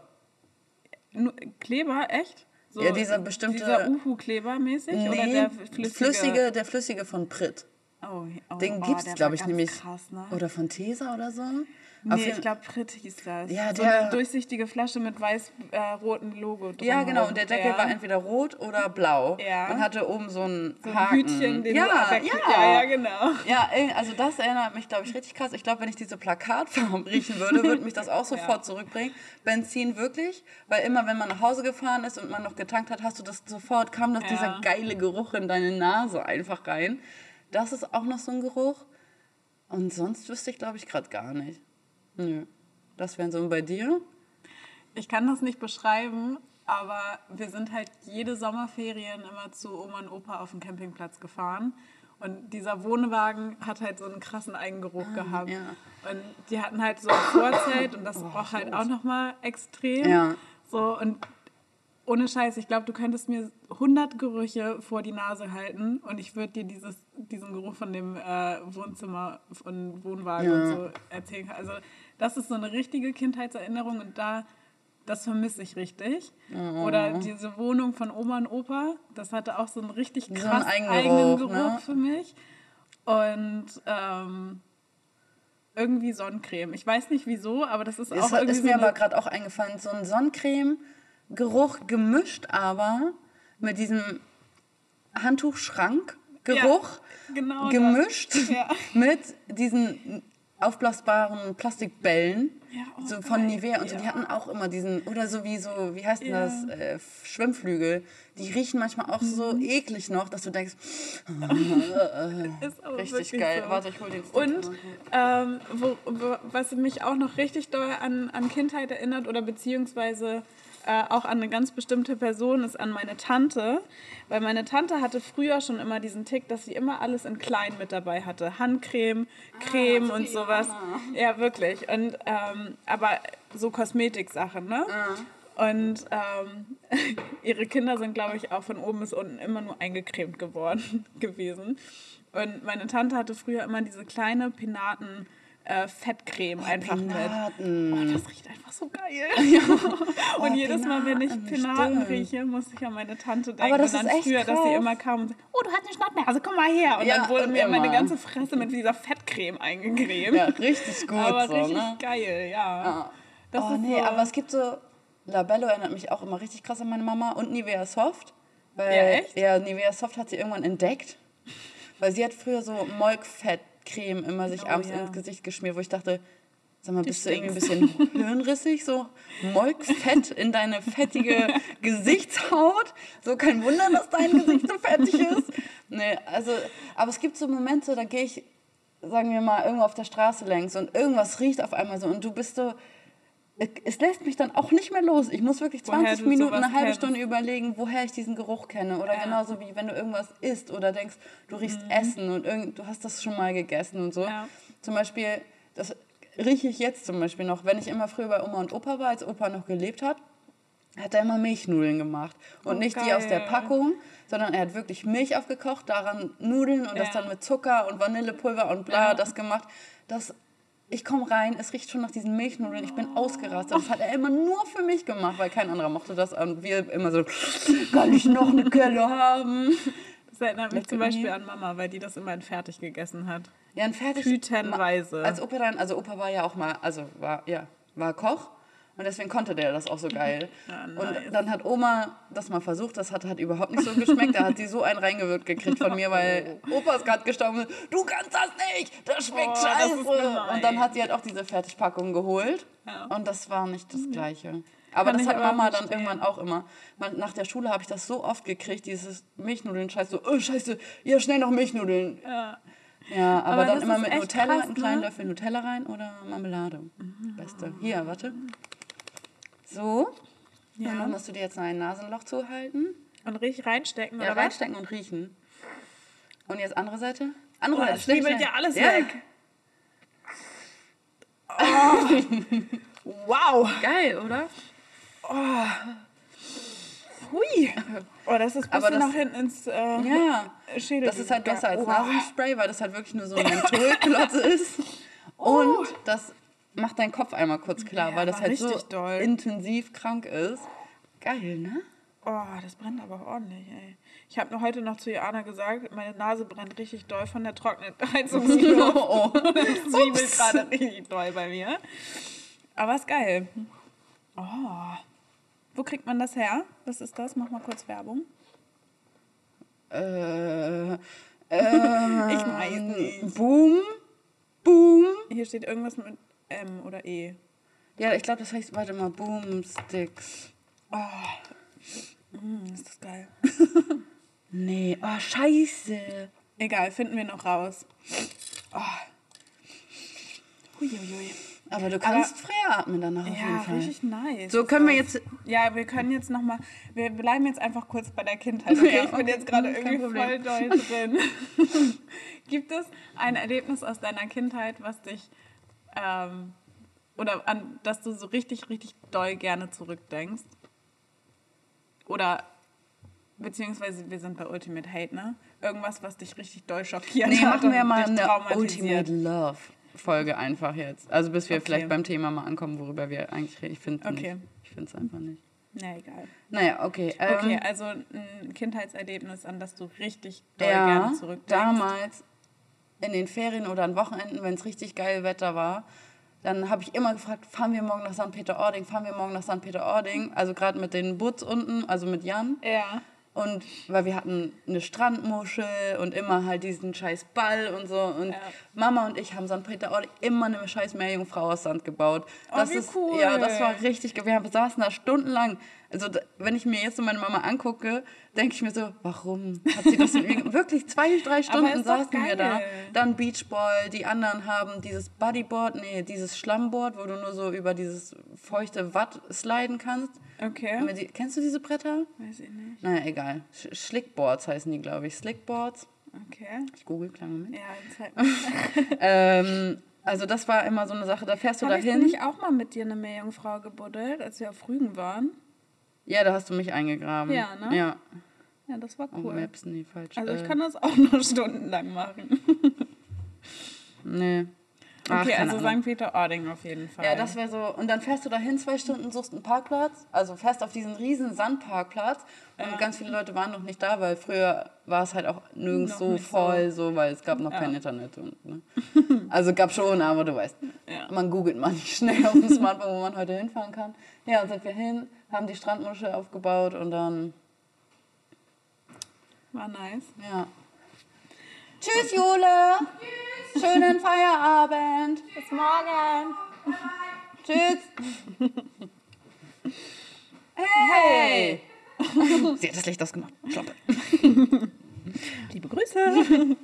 Kleber, echt? So, Ja, dieser bestimmte... Dieser Uhu-Kleber mäßig? Nee, oder der flüssige von Pritt. Den gibt's, glaube ich, nämlich... Krass, ne? Oder von Tesa oder so. Nee, ich glaube, Pritt hieß das. Ja, so eine durchsichtige Flasche mit weiß-rotem Logo drin. Ja, genau. Und der Deckel war entweder rot oder blau. Ja. Und hatte oben so ein Haken. Hütchen, den ja, genau. Ja, also das erinnert mich, glaube ich, richtig krass. Ich glaube, wenn ich diese Plakatfarben riechen würde mich das auch sofort zurückbringen. Benzin wirklich, weil immer, wenn man nach Hause gefahren ist und man noch getankt hat, hast du das sofort, kam das dieser geile Geruch in deine Nase einfach rein. Das ist auch noch so ein Geruch. Und sonst wüsste ich, glaube ich, gerade gar nicht. Nö. Das wären so bei dir? Ich kann das nicht beschreiben, aber wir sind halt jede Sommerferien immer zu Oma und Opa auf dem Campingplatz gefahren. Und dieser Wohnwagen hat halt so einen krassen Eigengeruch gehabt. Ja. Und die hatten halt so ein Vorzelt und das roch halt auch nochmal extrem. Ja. So, und ohne Scheiß, ich glaube, du könntest mir 100 Gerüche vor die Nase halten und ich würde dir diesen Geruch von dem Wohnzimmer und Wohnwagen und so erzählen. Also das ist so eine richtige Kindheitserinnerung und das vermisse ich richtig. Oder diese Wohnung von Oma und Opa, das hatte auch so einen richtig krass eigenen Geruch für mich. Und irgendwie Sonnencreme. Ich weiß nicht wieso, aber das ist auch irgendwie ist mir aber gerade auch eingefallen, so ein Sonnencreme-Geruch gemischt aber mit diesem Handtuchschrank-Geruch genau gemischt mit diesen aufblasbaren Plastikbällen, so von Nivea und so, die hatten auch immer diesen, oder so, wie heißt denn das, Schwimmflügel, die riechen manchmal auch so eklig noch, dass du denkst, ist auch richtig geil. So. Warte, ich hol den Stick. Und was mich auch noch richtig doll an Kindheit erinnert oder beziehungsweise auch an eine ganz bestimmte Person ist an meine Tante, weil meine Tante hatte früher schon immer diesen Tick, dass sie immer alles in klein mit dabei hatte. Handcreme, Creme und sowas. Ja, wirklich. Und aber so Kosmetiksachen, ne? Und ihre Kinder sind, glaube ich, auch von oben bis unten immer nur eingecremt gewesen. Und meine Tante hatte früher immer diese kleine Penaten Fettcreme einfach Penaten. mit. Oh, das riecht einfach so geil. Und jedes Mal, wenn ich Penaten rieche, muss ich an meine Tante denken. Aber das und dann ist echt früher, krass. dass sie immer kam und sagt, oh, du hast eine Schnappnase, komm mal her. Und dann wurde mir meine ganze Fresse mit dieser Fettcreme eingecremt. Ja, richtig gut. Aber so, richtig ne? geil, ja. Das ist nee, so, aber es gibt so, Labello erinnert mich auch immer richtig krass an meine Mama und Nivea Soft. Weil, ja, echt? Ja, Nivea Soft hat sie irgendwann entdeckt. Weil sie hat früher so Molkfettcreme immer sich abends ins Gesicht geschmiert, wo ich dachte, Sag mal, bist du irgendwie ein bisschen hirnrissig, so Molkfett in deine fettige Gesichtshaut? So kein Wunder, dass dein Gesicht so fettig ist. Nee, also, aber es gibt so Momente, da gehe ich, sagen wir mal, irgendwo auf der Straße längs und irgendwas riecht auf einmal so und du bist so, es lässt mich dann auch nicht mehr los. Ich muss wirklich 20 Minuten, eine halbe Stunde überlegen, woher ich diesen Geruch kenne. Oder genauso wie wenn du irgendwas isst oder denkst, du riechst Essen und du hast das schon mal gegessen und so. Ja. Zum Beispiel, das rieche ich jetzt zum Beispiel noch, wenn ich immer früher bei Oma und Opa war, als Opa noch gelebt hat er immer Milchnudeln gemacht. Und nicht geil. Die aus der Packung, sondern er hat wirklich Milch aufgekocht, daran Nudeln und das dann mit Zucker und Vanillepulver und bla, das gemacht. Ich komme rein, es riecht schon nach diesen Milchnudeln, ich bin ausgerastet. Das hat er immer nur für mich gemacht, weil kein anderer mochte das. Und wir immer so, kann ich noch eine Kelle haben? Das erinnert mich zum Beispiel an Mama, weil die das immer in fertig gegessen hat. Ja, in fertig. Tütenweise. Opa war ja auch mal, war Koch. Und deswegen konnte der das auch so geil. Ja, nice. Und dann hat Oma das mal versucht, das hat überhaupt nicht so geschmeckt. Da hat sie so einen reingewirkt gekriegt von mir, weil Opa ist gerade gestorben und du kannst das nicht, das schmeckt scheiße. Und dann hat sie halt auch diese Fertigpackung geholt und das war nicht das Gleiche. Aber das hat Mama dann irgendwann auch immer. Nach der Schule habe ich das so oft gekriegt, dieses Milchnudeln-Scheiß, so, oh scheiße, ja schnell noch Milchnudeln. Ja, aber dann immer mit Nutella, krass, einen kleinen Löffel Nutella rein oder Marmelade. Beste. Hier, warte. So. Ja. Und dann musst du dir jetzt ein Nasenloch zuhalten. Und reinstecken, oder was? Reinstecken und riechen. Und jetzt andere Seite. Das schnibbelt ja alles weg. Oh. Wow. Geil, oder? Oh. Hui. Oh, das ist ein bisschen nach hinten ins Schädel. Das ist halt besser als Nasenspray, weil das halt wirklich nur so ein Mentholklotz ist. Und das macht deinen Kopf einmal kurz klar, weil das halt so intensiv krank ist. Geil, ne? Oh, das brennt aber auch ordentlich, ey. Ich habe heute noch zu Joanna gesagt, meine Nase brennt richtig doll von der trockenen Heizungsluft. Das zwiebelt gerade richtig doll bei mir. Aber ist geil. Oh. Wo kriegt man das her? Was ist das? Mach mal kurz Werbung. Ich weiß nicht. Boom. Hier steht irgendwas mit M oder E. Ja, ich glaube, das heißt, warte mal, Boomsticks. Oh. Ist das geil. Nee, scheiße. Egal, finden wir noch raus. Oh. Huiuiui. Aber du kannst freier atmen danach auf jeden Fall. Ja, richtig nice. So können wir jetzt... Ja, wir können jetzt nochmal... Wir bleiben jetzt einfach kurz bei der Kindheit. Okay, ich bin jetzt gerade irgendwie voll doll drin. Gibt es ein Erlebnis aus deiner Kindheit, was dich... oder an das du so richtig, richtig doll gerne zurückdenkst? Oder... Beziehungsweise wir sind bei Ultimate Hate, ne? Irgendwas, was dich richtig doll schockiert hat. Nee, machen wir mal eine Ultimate Love Folge einfach jetzt. Also bis wir vielleicht beim Thema mal ankommen, worüber wir eigentlich reden. Ich finde es einfach nicht. Na, egal. Naja, okay. Okay, also ein Kindheitserlebnis, an das du richtig doll gerne zurückdenkst. Damals in den Ferien oder an Wochenenden, wenn es richtig geil Wetter war, dann habe ich immer gefragt, fahren wir morgen nach St. Peter-Ording? Also gerade mit den Butz unten, also mit Jan. Ja. Und weil wir hatten eine Strandmuschel und immer halt diesen scheiß Ball und so. Und Mama und ich haben St. Peter-Ording immer eine scheiß Meerjungfrau aus Sand gebaut. Das ist cool. Ja, das war richtig geil. Wir saßen da stundenlang. Also wenn ich mir jetzt so meine Mama angucke, denke ich mir so, warum hat sie das mit mir... Wirklich 2-3 Stunden saßen wir da. Dann Beachball, die anderen haben dieses Bodyboard, dieses Schlammboard, wo du nur so über dieses feuchte Watt sliden kannst. Okay. Kennst du diese Bretter? Weiß ich nicht. Naja, egal. Slickboards heißen die, glaube ich. Slickboards. Okay. Ich google, kleinen Moment. Ja, Zeit. Also das war immer so eine Sache, da fährst du dahin. Bin ich auch mal mit dir eine Meerjungfrau gebuddelt, als wir auf Rügen waren? Ja, da hast du mich eingegraben. Ja, ne? Ja. Ja, das war cool. Maps, nee, falsch. Also ich kann das auch noch stundenlang machen. Nee. Okay, also St. Peter-Ording auf jeden Fall. Ja, das wäre so. Und dann fährst du dahin 2 Stunden, suchst einen Parkplatz. Also fährst auf diesen riesen Sandparkplatz. Und ganz viele Leute waren noch nicht da, weil früher war es halt auch nirgends so voll, so, weil es gab noch kein Internet. Und, ne? Also gab schon, aber du weißt, man googelt mal nicht schnell auf dem Smartphone, wo man heute hinfahren kann. Ja, und sind wir hin, haben die Strandmuschel aufgebaut und dann... War nice. Ja. Tschüss, Jule! Tschüss! Schönen Feierabend! Bis morgen! Tschüss. Hey. Sie hat das Licht ausgemacht. Schlampe. Liebe Grüße.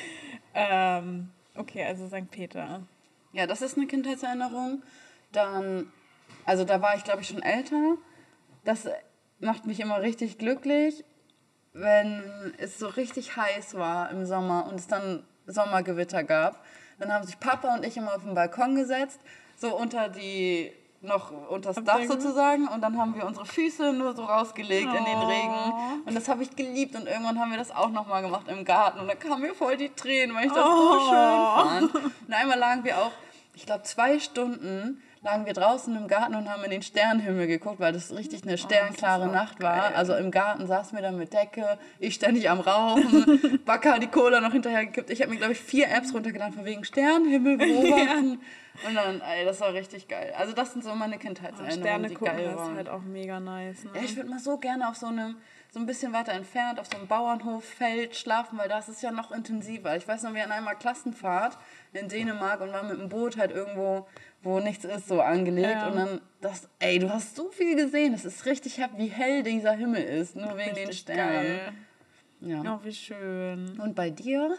Okay, also St. Peter. Ja, das ist eine Kindheitserinnerung. Dann, also da war ich, glaube ich, schon älter. Das macht mich immer richtig glücklich, wenn es so richtig heiß war im Sommer und es dann Sommergewitter gab. Dann haben sich Papa und ich immer auf den Balkon gesetzt, so unter das Dach sozusagen, und dann haben wir unsere Füße nur so rausgelegt in den Regen, und das habe ich geliebt, und irgendwann haben wir das auch nochmal gemacht im Garten, und da kamen mir voll die Tränen, weil ich das so schön fand. Und einmal lagen wir auch, ich glaube 2 Stunden lagen wir draußen im Garten und haben in den Sternenhimmel geguckt, weil das richtig eine sternklare Nacht war. Geil. Also im Garten saßen wir dann mit Decke, ich ständig am Rauchen, Bacca die Cola noch hinterher gekippt. Ich habe mir, glaube ich, 4 Apps runtergeladen von wegen Sternenhimmel beobachten. Und dann, das war richtig geil. Also das sind so meine Kindheitserinnerungen, Sterne die gucken, geil das waren. ist halt auch mega nice. Ne? Ja, ich würde mal so gerne auf so ein bisschen weiter entfernt, auf so einem Bauernhoffeld schlafen, weil das ist ja noch intensiver. Ich weiß noch, wir hatten einmal Klassenfahrt in Dänemark und waren mit dem Boot halt irgendwo, wo nichts ist, so angelegt. Ja. Und dann, du hast so viel gesehen. Es ist richtig happy, wie hell dieser Himmel ist, nur wegen richtig den Sternen. Geil. Ja. Oh, wie schön. Und bei dir?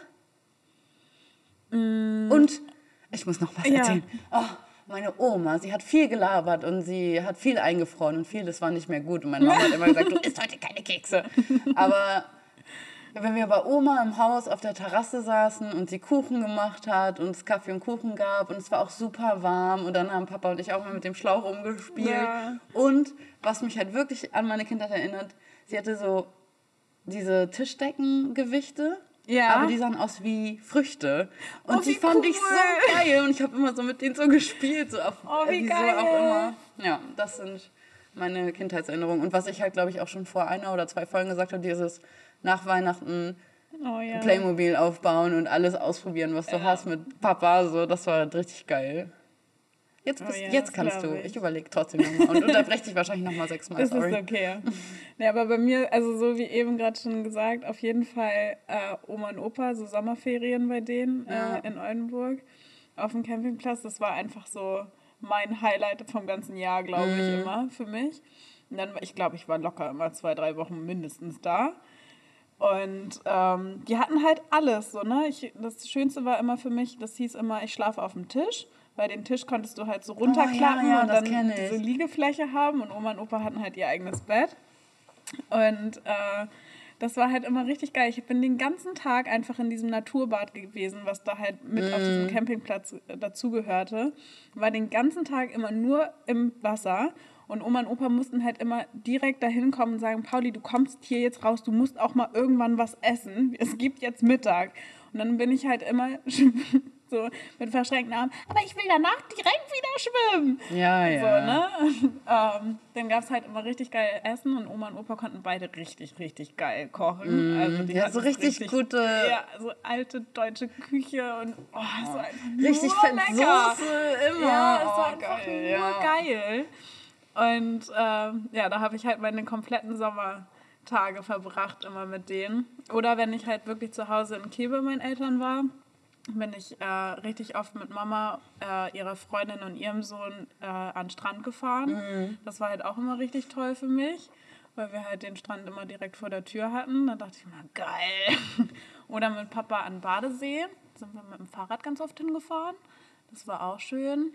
Und ich muss noch was erzählen. Oh, meine Oma, sie hat viel gelabert und sie hat viel eingefroren und vieles war nicht mehr gut. Und meine Mama hat immer gesagt, du isst heute keine Kekse. Aber wenn wir bei Oma im Haus auf der Terrasse saßen und sie Kuchen gemacht hat und es Kaffee und Kuchen gab und es war auch super warm, und dann haben Papa und ich auch mal mit dem Schlauch rumgespielt. Ja. Und was mich halt wirklich an meine Kindheit erinnert, sie hatte so diese Tischdeckengewichte. Ja. Aber die sahen aus wie Früchte. Und die fand ich so geil. Und ich habe immer so mit denen so gespielt. So auf, wie geil. So auch immer. Ja, das sind meine Kindheitserinnerungen. Und was ich halt, glaube ich, auch schon vor 1 oder 2 Folgen gesagt habe, dieses nach Weihnachten Playmobil aufbauen und alles ausprobieren, was du hast mit Papa. So, das war halt richtig geil. Jetzt kannst du. Ich überlege trotzdem nochmal und unterbreche dich wahrscheinlich nochmal 6 Mal. Das ist okay. Ja, aber bei mir, also so wie eben gerade schon gesagt, auf jeden Fall Oma und Opa, so Sommerferien bei denen in Oldenburg auf dem Campingplatz. Das war einfach so mein Highlight vom ganzen Jahr, glaube ich, immer für mich. Und dann, ich glaube, ich war locker immer 2-3 Wochen mindestens da. Und die hatten halt alles so, ne? Das Schönste war immer für mich, das hieß immer, ich schlafe auf dem Tisch. Bei den Tisch konntest du halt so runterklappen und dann so Liegefläche haben. Und Oma und Opa hatten halt ihr eigenes Bett. Und das war halt immer richtig geil. Ich bin den ganzen Tag einfach in diesem Naturbad gewesen, was da halt mit auf diesem Campingplatz dazugehörte. War den ganzen Tag immer nur im Wasser. Und Oma und Opa mussten halt immer direkt dahin kommen und sagen, Pauli, du kommst hier jetzt raus, du musst auch mal irgendwann was essen. Es gibt jetzt Mittag. Und dann bin ich halt immer so mit verschränkten Armen, aber ich will danach direkt wieder schwimmen. Ja. So, ne? Dann gab es halt immer richtig geil Essen und Oma und Opa konnten beide richtig, richtig geil kochen. Also die so richtig gute... Ja, so alte deutsche Küche und so einfach richtig fette Soße immer. Ja, es war einfach nur geil. Und da habe ich halt meine kompletten Sommertage verbracht immer mit denen. Oder wenn ich halt wirklich zu Hause in Kiel bei meinen Eltern war, bin ich richtig oft mit Mama, ihrer Freundin und ihrem Sohn an den Strand gefahren. Das war halt auch immer richtig toll für mich, weil wir halt den Strand immer direkt vor der Tür hatten. Da dachte ich mal, geil. Oder mit Papa an den Badesee. Sind wir mit dem Fahrrad ganz oft hingefahren. Das war auch schön.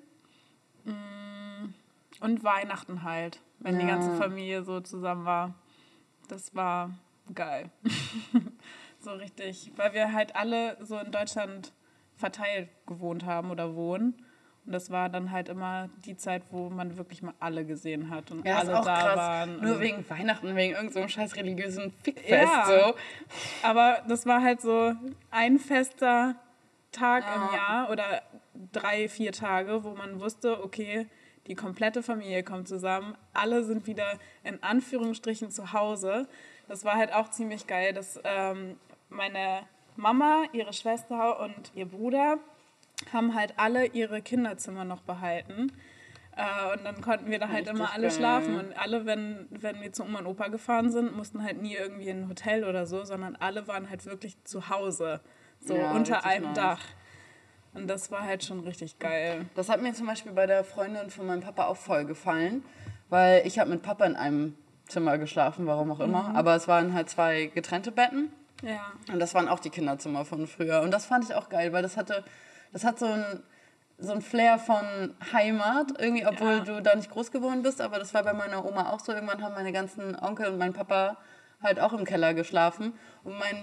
Und Weihnachten halt, wenn die ganze Familie so zusammen war. Das war geil. So richtig, weil wir halt alle so in Deutschland verteilt gewohnt haben oder wohnen. Und das war dann halt immer die Zeit, wo man wirklich mal alle gesehen hat und alle da krass. Waren. Nur wegen Weihnachten, wegen irgendeinem so scheiß religiösen Fickfest. So. Aber das war halt so ein fester Tag im Jahr oder 3-4 Tage, wo man wusste, okay, die komplette Familie kommt zusammen, alle sind wieder in Anführungsstrichen zu Hause. Das war halt auch ziemlich geil, dass meine Mama, ihre Schwester und ihr Bruder haben halt alle ihre Kinderzimmer noch behalten. Und dann konnten wir da halt immer alle schlafen. Und alle, wenn wir zu Oma und Opa gefahren sind, mussten halt nie irgendwie in ein Hotel oder so, sondern alle waren halt wirklich zu Hause, so unter einem Dach. Und das war halt schon richtig geil. Das hat mir zum Beispiel bei der Freundin von meinem Papa auch voll gefallen, weil ich habe mit Papa in einem Zimmer geschlafen, warum auch immer. Aber es waren halt 2 getrennte Betten. Ja. Und das waren auch die Kinderzimmer von früher. Und das fand ich auch geil, weil das hat so ein Flair von Heimat, irgendwie, obwohl du da nicht groß geworden bist. Aber das war bei meiner Oma auch so. Irgendwann haben meine ganzen Onkel und mein Papa halt auch im Keller geschlafen. Und mein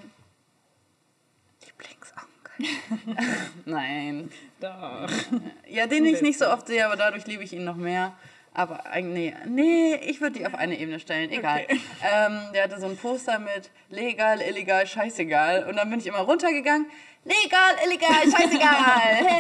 Lieblingsonkel. Nein. Doch. Ja, den ich nicht so oft sehe, aber dadurch liebe ich ihn noch mehr. Aber eigentlich, nee, ich würde die auf eine Ebene stellen, egal. Okay. Der hatte so ein Poster mit legal, illegal, scheißegal. Und dann bin ich immer runtergegangen. Legal, illegal, scheißegal.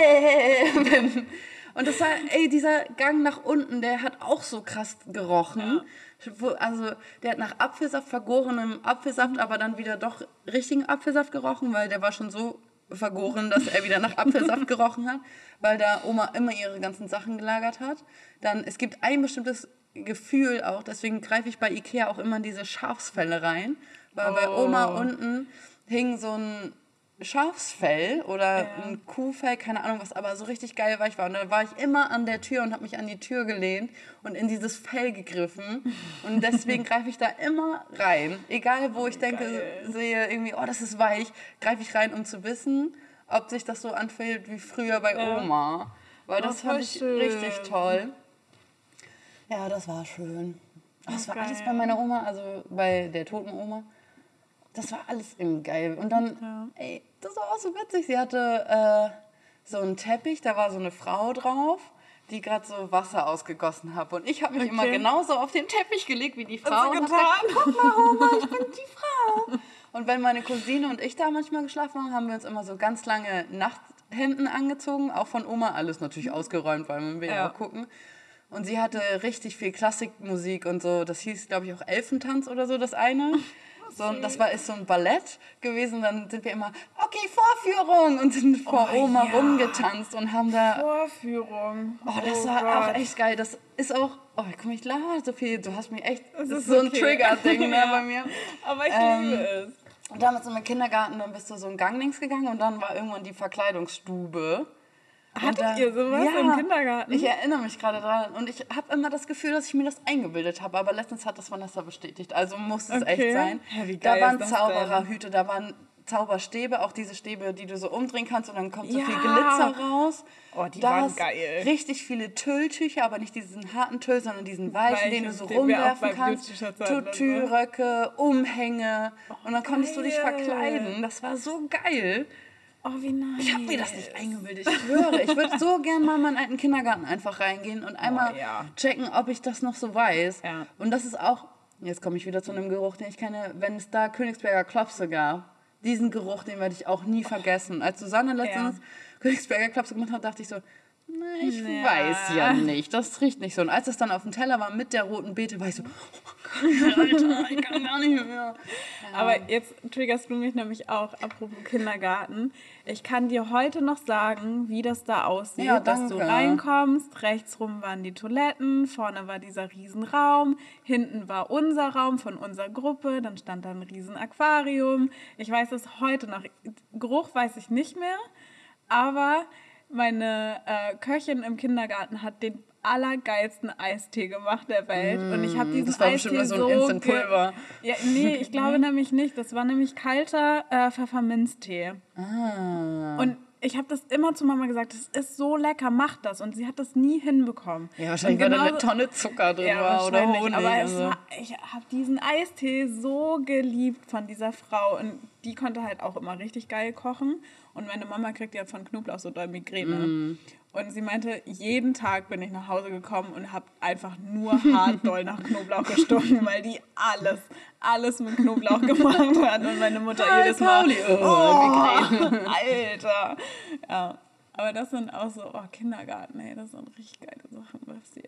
Hey. Und das war, dieser Gang nach unten, der hat auch so krass gerochen. Ja. Also der hat nach Apfelsaft, vergorenem Apfelsaft, aber dann wieder doch richtigen Apfelsaft gerochen, weil der war schon so vergoren, dass er wieder nach Apfelsaft gerochen hat, weil da Oma immer ihre ganzen Sachen gelagert hat. Dann, es gibt ein bestimmtes Gefühl auch, deswegen greife ich bei Ikea auch immer in diese Schafsfelle rein, weil bei Oma unten hing so ein Schafsfell oder ein Kuhfell, keine Ahnung was, aber so richtig geil weich war. Und da war ich immer an der Tür und habe mich an die Tür gelehnt und in dieses Fell gegriffen. Und deswegen greife ich da immer rein. Egal, wo ich denke, sehe irgendwie, oh, das ist weich, greife ich rein, um zu wissen, ob sich das so anfühlt wie früher bei Oma. Weil das fand ich richtig toll. Ja, das war schön. Das war alles bei meiner Oma, also bei der toten Oma. Das war alles irgendwie geil. Und dann, das war auch so witzig. Sie hatte so einen Teppich, da war so eine Frau drauf, die gerade so Wasser ausgegossen hat. Und ich habe mich immer genauso auf den Teppich gelegt wie die Frau. Und gesagt, guck mal, Oma, ich bin die Frau. Und wenn meine Cousine und ich da manchmal geschlafen haben, haben wir uns immer so ganz lange Nachthemden angezogen. Auch von Oma, alles natürlich ausgeräumt, weil man will ja auch gucken. Und sie hatte richtig viel Klassikmusik und so. Das hieß, glaube ich, auch Elfentanz oder so, das eine. So, das ist so ein Ballett gewesen. Dann sind wir immer, okay, Vorführung. Und sind vor Oma rumgetanzt und haben da... Vorführung. Oh, das war auch echt geil. Das ist auch... Oh, guck mal, ich lache so viel. Du hast mich echt... Das ist so ein Trigger-Ding bei mir. Aber ich liebe es. Und damals im Kindergarten, dann bist du so einen Gang links gegangen und dann war irgendwann die Verkleidungsstube. Hattet ihr sowas im Kindergarten? Ich erinnere mich gerade dran. Und ich habe immer das Gefühl, dass ich mir das eingebildet habe. Aber letztens hat das Vanessa bestätigt. Also muss es echt sein. Ja, wie geil da waren Zaubererhüte, da waren Zauberstäbe. Auch diese Stäbe, die du so umdrehen kannst. Und dann kommt so viel Glitzer raus. Oh, die waren geil. Richtig viele Tülltücher, aber nicht diesen harten Tüll, sondern diesen weichen, den du so rumwerfen kannst. Tutu-Röcke, Umhänge. Und dann konntest du dich verkleiden. Das war so geil. Oh, wie nice. Ich habe mir das nicht eingebildet, ich schwöre. Ich würde so gerne mal in meinen alten Kindergarten einfach reingehen und einmal checken, ob ich das noch so weiß. Ja. Und das ist auch, jetzt komme ich wieder zu einem Geruch, den ich kenne, wenn es da Königsberger Klopse gab. Diesen Geruch, den werde ich auch nie vergessen. Als Susanne letztens Königsberger Klopse gemacht hat, dachte ich so, ich weiß ja nicht, das riecht nicht so. Und als es dann auf dem Teller war mit der roten Beete, war ich so, oh Gott, Alter, ich kann gar nicht mehr. Ja. Aber jetzt triggerst du mich nämlich auch, apropos Kindergarten. Ich kann dir heute noch sagen, wie das da aussieht, dass du reinkommst. Rechts rum waren die Toiletten, vorne war dieser Riesenraum, hinten war unser Raum von unserer Gruppe, dann stand da ein Riesenaquarium. Ich weiß es heute noch. Geruch weiß ich nicht mehr, aber... Meine Köchin im Kindergarten hat den allergeilsten Eistee gemacht der Welt. Und ich habe diesen Eistee so ein Instant-Pulver. Nee, ich glaube nämlich nicht. Das war nämlich kalter Pfefferminztee. Und ich habe das immer zu Mama gesagt, das ist so lecker, mach das. Und sie hat das nie hinbekommen. Ja, wahrscheinlich weil da eine Tonne Zucker drin war oder Honig. Aber ich habe diesen Eistee so geliebt von dieser Frau. Und die konnte halt auch immer richtig geil kochen. Und meine Mama kriegt ja von Knoblauch so doll Migräne. Und sie meinte, jeden Tag bin ich nach Hause gekommen und habe einfach nur hart doll nach Knoblauch gestunken, weil die alles mit Knoblauch gemacht hat. Und meine Mutter jedes Mal, Migräne. Alter. Ja, aber das sind auch so, Kindergarten, ey, das sind richtig geile Sachen passiert.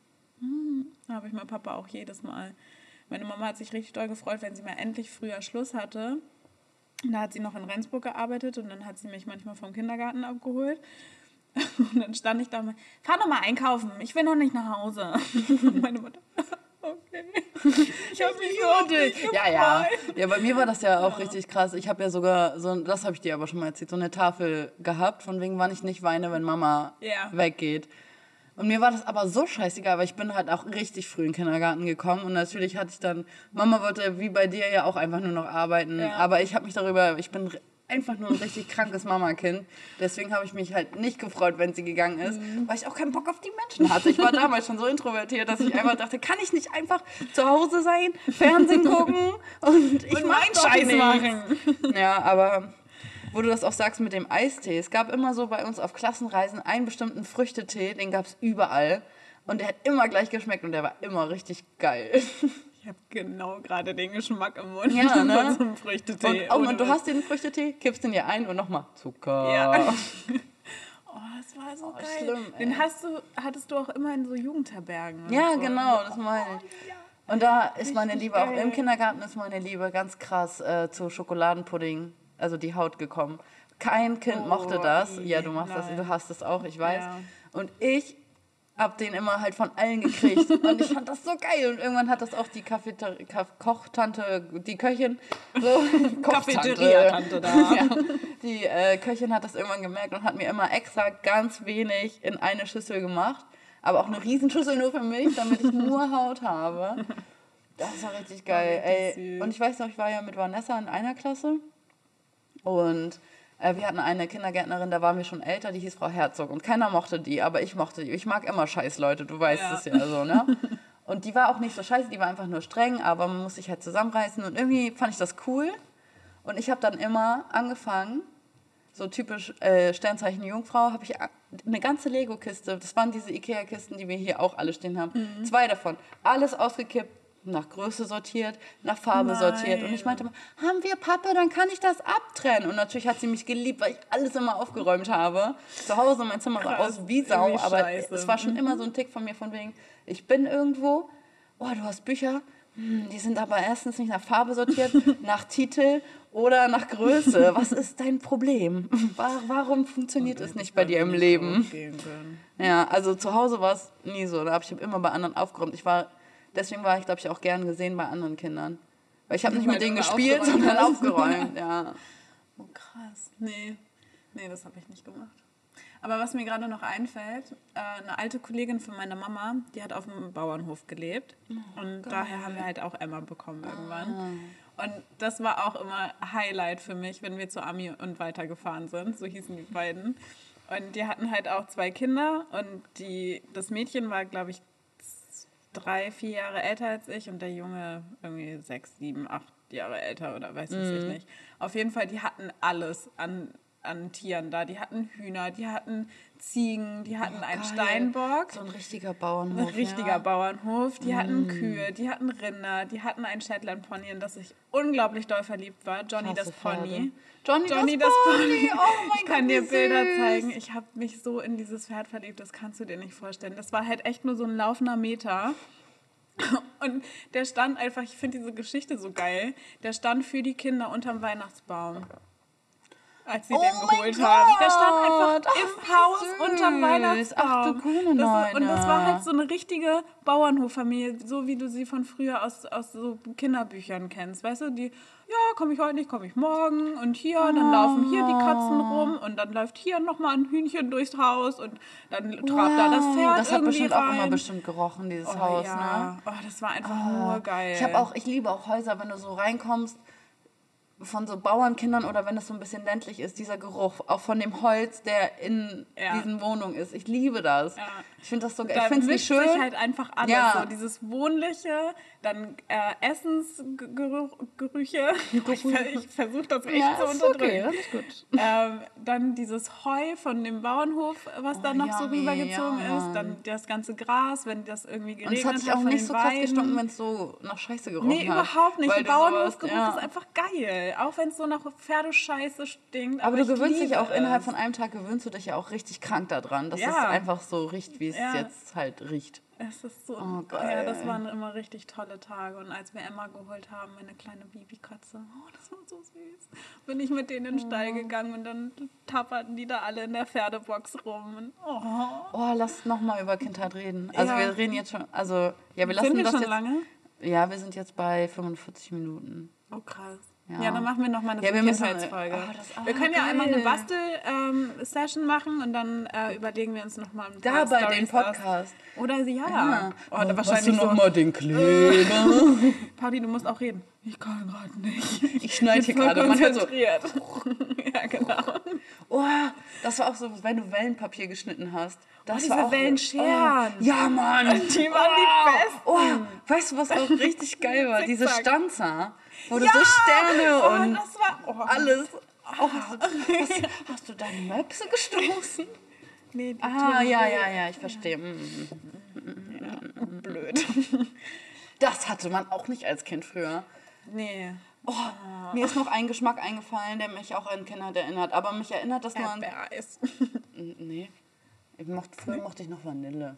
Da habe ich mein Papa auch jedes Mal. Meine Mama hat sich richtig doll gefreut, wenn sie mal endlich früher Schluss hatte. Da hat sie noch in Rendsburg gearbeitet und dann hat sie mich manchmal vom Kindergarten abgeholt. Und dann stand ich da und fahr doch mal einkaufen, ich will noch nicht nach Hause. Und meine Mutter, okay. Ich habe mich so richtig Ja. gefreut. Ja, bei mir war das ja auch richtig krass. Ich habe ja sogar das habe ich dir aber schon mal erzählt, so eine Tafel gehabt, von wegen, wann ich nicht weine, wenn Mama weggeht. Und mir war das aber so scheißegal, weil ich bin halt auch richtig früh in den Kindergarten gekommen und natürlich hatte ich dann, Mama wollte wie bei dir ja auch einfach nur noch arbeiten, aber ich bin einfach nur ein richtig krankes Mamakind. Deswegen habe ich mich halt nicht gefreut, wenn sie gegangen ist, weil ich auch keinen Bock auf die Menschen hatte. Ich war damals schon so introvertiert, dass ich einfach dachte, kann ich nicht einfach zu Hause sein, Fernsehen gucken und meinen Scheiß machen. Ja, aber wo du das auch sagst mit dem Eistee. Es gab immer so bei uns auf Klassenreisen einen bestimmten Früchtetee, den gab es überall. Und der hat immer gleich geschmeckt und der war immer richtig geil. Ich habe genau gerade den Geschmack im Mund Ja, ne? von so einem Früchtetee. Und du hast den Früchtetee, kippst den dir ein und nochmal Zucker. Ja. Oh, das war so geil. Schlimm, Den hattest du auch immer in so Jugendherbergen. Ja, so. genau, das meine ich. Und da ist meine Liebe, auch im Kindergarten ist meine Liebe ganz krass zu Schokoladenpudding, also die Haut gekommen. Kein Kind mochte das. Ja, du machst das, du hast es auch, ich weiß. Ja. Und ich hab den immer halt von allen gekriegt. Und ich fand das so geil. Und irgendwann hat das auch die Kochtante, die Köchin, so, Cafeteria-Tante da. Ja, die Köchin hat das irgendwann gemerkt und hat mir immer extra ganz wenig in eine Schüssel gemacht. Aber auch eine Riesenschüssel nur für mich, damit ich nur Haut habe. Das war richtig geil. Ey. Und ich weiß noch, ich war ja mit Vanessa in einer Klasse. Und wir hatten eine Kindergärtnerin, da waren wir schon älter, die hieß Frau Herzog. Und keiner mochte die, aber ich mochte die. Ich mag immer Scheißleute, du weißt es ja so, ne? Und die war auch nicht so scheiße, die war einfach nur streng, aber man muss sich halt zusammenreißen. Und irgendwie fand ich das cool. Und ich habe dann immer angefangen, so typisch Sternzeichen Jungfrau, habe ich eine ganze Lego-Kiste, das waren diese Ikea-Kisten, die wir hier auch alle stehen haben. 2 davon, alles ausgekippt, nach Größe sortiert, nach Farbe sortiert. Und ich meinte immer, haben wir Pappe, dann kann ich das abtrennen. Und natürlich hat sie mich geliebt, weil ich alles immer aufgeräumt habe. Zu Hause mein Zimmer sah aus wie Sau, aber es war schon immer so ein Tick von mir, von wegen, ich bin irgendwo, oh, du hast Bücher, die sind aber erstens nicht nach Farbe sortiert, nach Titel oder nach Größe. Was ist dein Problem? Warum funktioniert es nicht bei dir im Leben? Ja, also zu Hause war es nie so. Ich habe immer bei anderen aufgeräumt. Deswegen war ich, glaube ich, auch gern gesehen bei anderen Kindern. Weil ich habe nicht mit denen gespielt, sondern aufgeräumt. Ja. Oh, krass. Nee, das habe ich nicht gemacht. Aber was mir gerade noch einfällt, eine alte Kollegin von meiner Mama, die hat auf dem Bauernhof gelebt. Und daher haben wir halt auch Emma bekommen irgendwann. Und das war auch immer Highlight für mich, wenn wir zu Ami und weitergefahren sind. So hießen die beiden. Und die hatten halt auch 2 Kinder. Und das Mädchen war, glaube ich, 3, 4 Jahre älter als ich. Und der Junge irgendwie 6, 7, 8 Jahre älter oder weiß ich nicht. Auf jeden Fall, die hatten alles an Tieren da. Die hatten Hühner, die hatten Ziegen, die hatten einen Steinbock. So ein richtiger Bauernhof. Ein richtiger Bauernhof. Die hatten Kühe, die hatten Rinder, die hatten einen Shetland Pony, in das ich unglaublich doll verliebt war. Johnny das Pony. Johnny das Pony. Oh mein Gott, ich kann dir Bilder zeigen. Ich habe mich so in dieses Pferd verliebt, das kannst du dir nicht vorstellen. Das war halt echt nur so ein laufender Meter. Und der stand einfach, ich finde diese Geschichte so geil, der stand für die Kinder unterm Weihnachtsbaum. Als sie den geholt haben. Der stand einfach im Haus unterm Weihnachtsbaum. Ach du grüne Neune. Und das war halt so eine richtige Bauernhoffamilie, so wie du sie von früher aus so Kinderbüchern kennst. Weißt du, ja, komme ich heute nicht, komme ich morgen. Und hier, dann laufen hier die Katzen rum und dann läuft hier nochmal ein Hühnchen durchs Haus und dann trabt da das Pferd das hat bestimmt rein. Auch immer bestimmt gerochen, dieses Haus. Ja. Ne? Oh, das war einfach nur geil. Ich liebe auch Häuser, wenn du so reinkommst, von so Bauernkindern oder wenn es so ein bisschen ländlich ist, dieser Geruch, auch von dem Holz, der in diesen Wohnungen ist. Ich liebe das. Ja. Ich finde das so geil. Ich finde es nicht schön. Sich halt einfach alles. So dieses Wohnliche, dann Essensgerüche. Ich versuche das echt zu unterdrücken. Okay, das ist gut. Dann dieses Heu von dem Bauernhof, was dann noch so rübergezogen ist. Dann das ganze Gras, wenn das irgendwie geregnet hat. Und es hat sich auch nicht so krass gestunken, wenn es so nach Scheiße gerochen hat. Nee, überhaupt nicht. Der Bauernhofgeruch ist einfach geil. Auch wenn es so nach Pferdescheiße stinkt. Aber du gewöhnst dich auch innerhalb von einem Tag, gewöhnst du dich ja auch richtig krank daran, dass es einfach so riecht, wie es jetzt halt riecht. Es ist so, ja, das waren immer richtig tolle Tage. Und als wir Emma geholt haben, meine kleine Babykatze, das war so süß, bin ich mit denen in den Stall gegangen und dann tapperten die da alle in der Pferdebox rum. Und, lass noch mal über Kindheit reden. Also wir reden jetzt schon, wir lassen Sind wir das schon jetzt lange? Ja, wir sind jetzt bei 45 Minuten. Oh, krass. Ja. Ja, dann machen wir nochmal eine Ja, wir müssen- Kindheitsfolge. Oh, wir können ja geil. einmal eine Bastel-Session machen und dann überlegen wir uns nochmal ein Da paar bei dem Storys Podcast. aus. Oder sie, ja. Oh, da Hast du wahrscheinlich noch so, mal den Kleber? Pauli, du musst auch reden. Ich kann gerade nicht. Ich schneide hier Voll gerade. Man hört so, konzentriert. Ja, genau. oh, das war auch so, wenn du Wellenpapier geschnitten hast. Das diese war auch, Wellenscheren. Oh, ja, Mann. Die waren die besten. Oh, weißt du, was auch richtig geil war? Diese Zickzack. Stanza, wo du so Sterne und das war... alles. Oh, hast du deine Möpse gestoßen? Nee, die Ja, ich verstehe. blöd. Das hatte man auch nicht als Kind früher. Nee. Oh, mir ist noch ein Geschmack eingefallen, der mich auch an Kindheit erinnert. Aber mich erinnert das nur an... Erdbeereis. Nee. Früher mochte ich noch Vanille.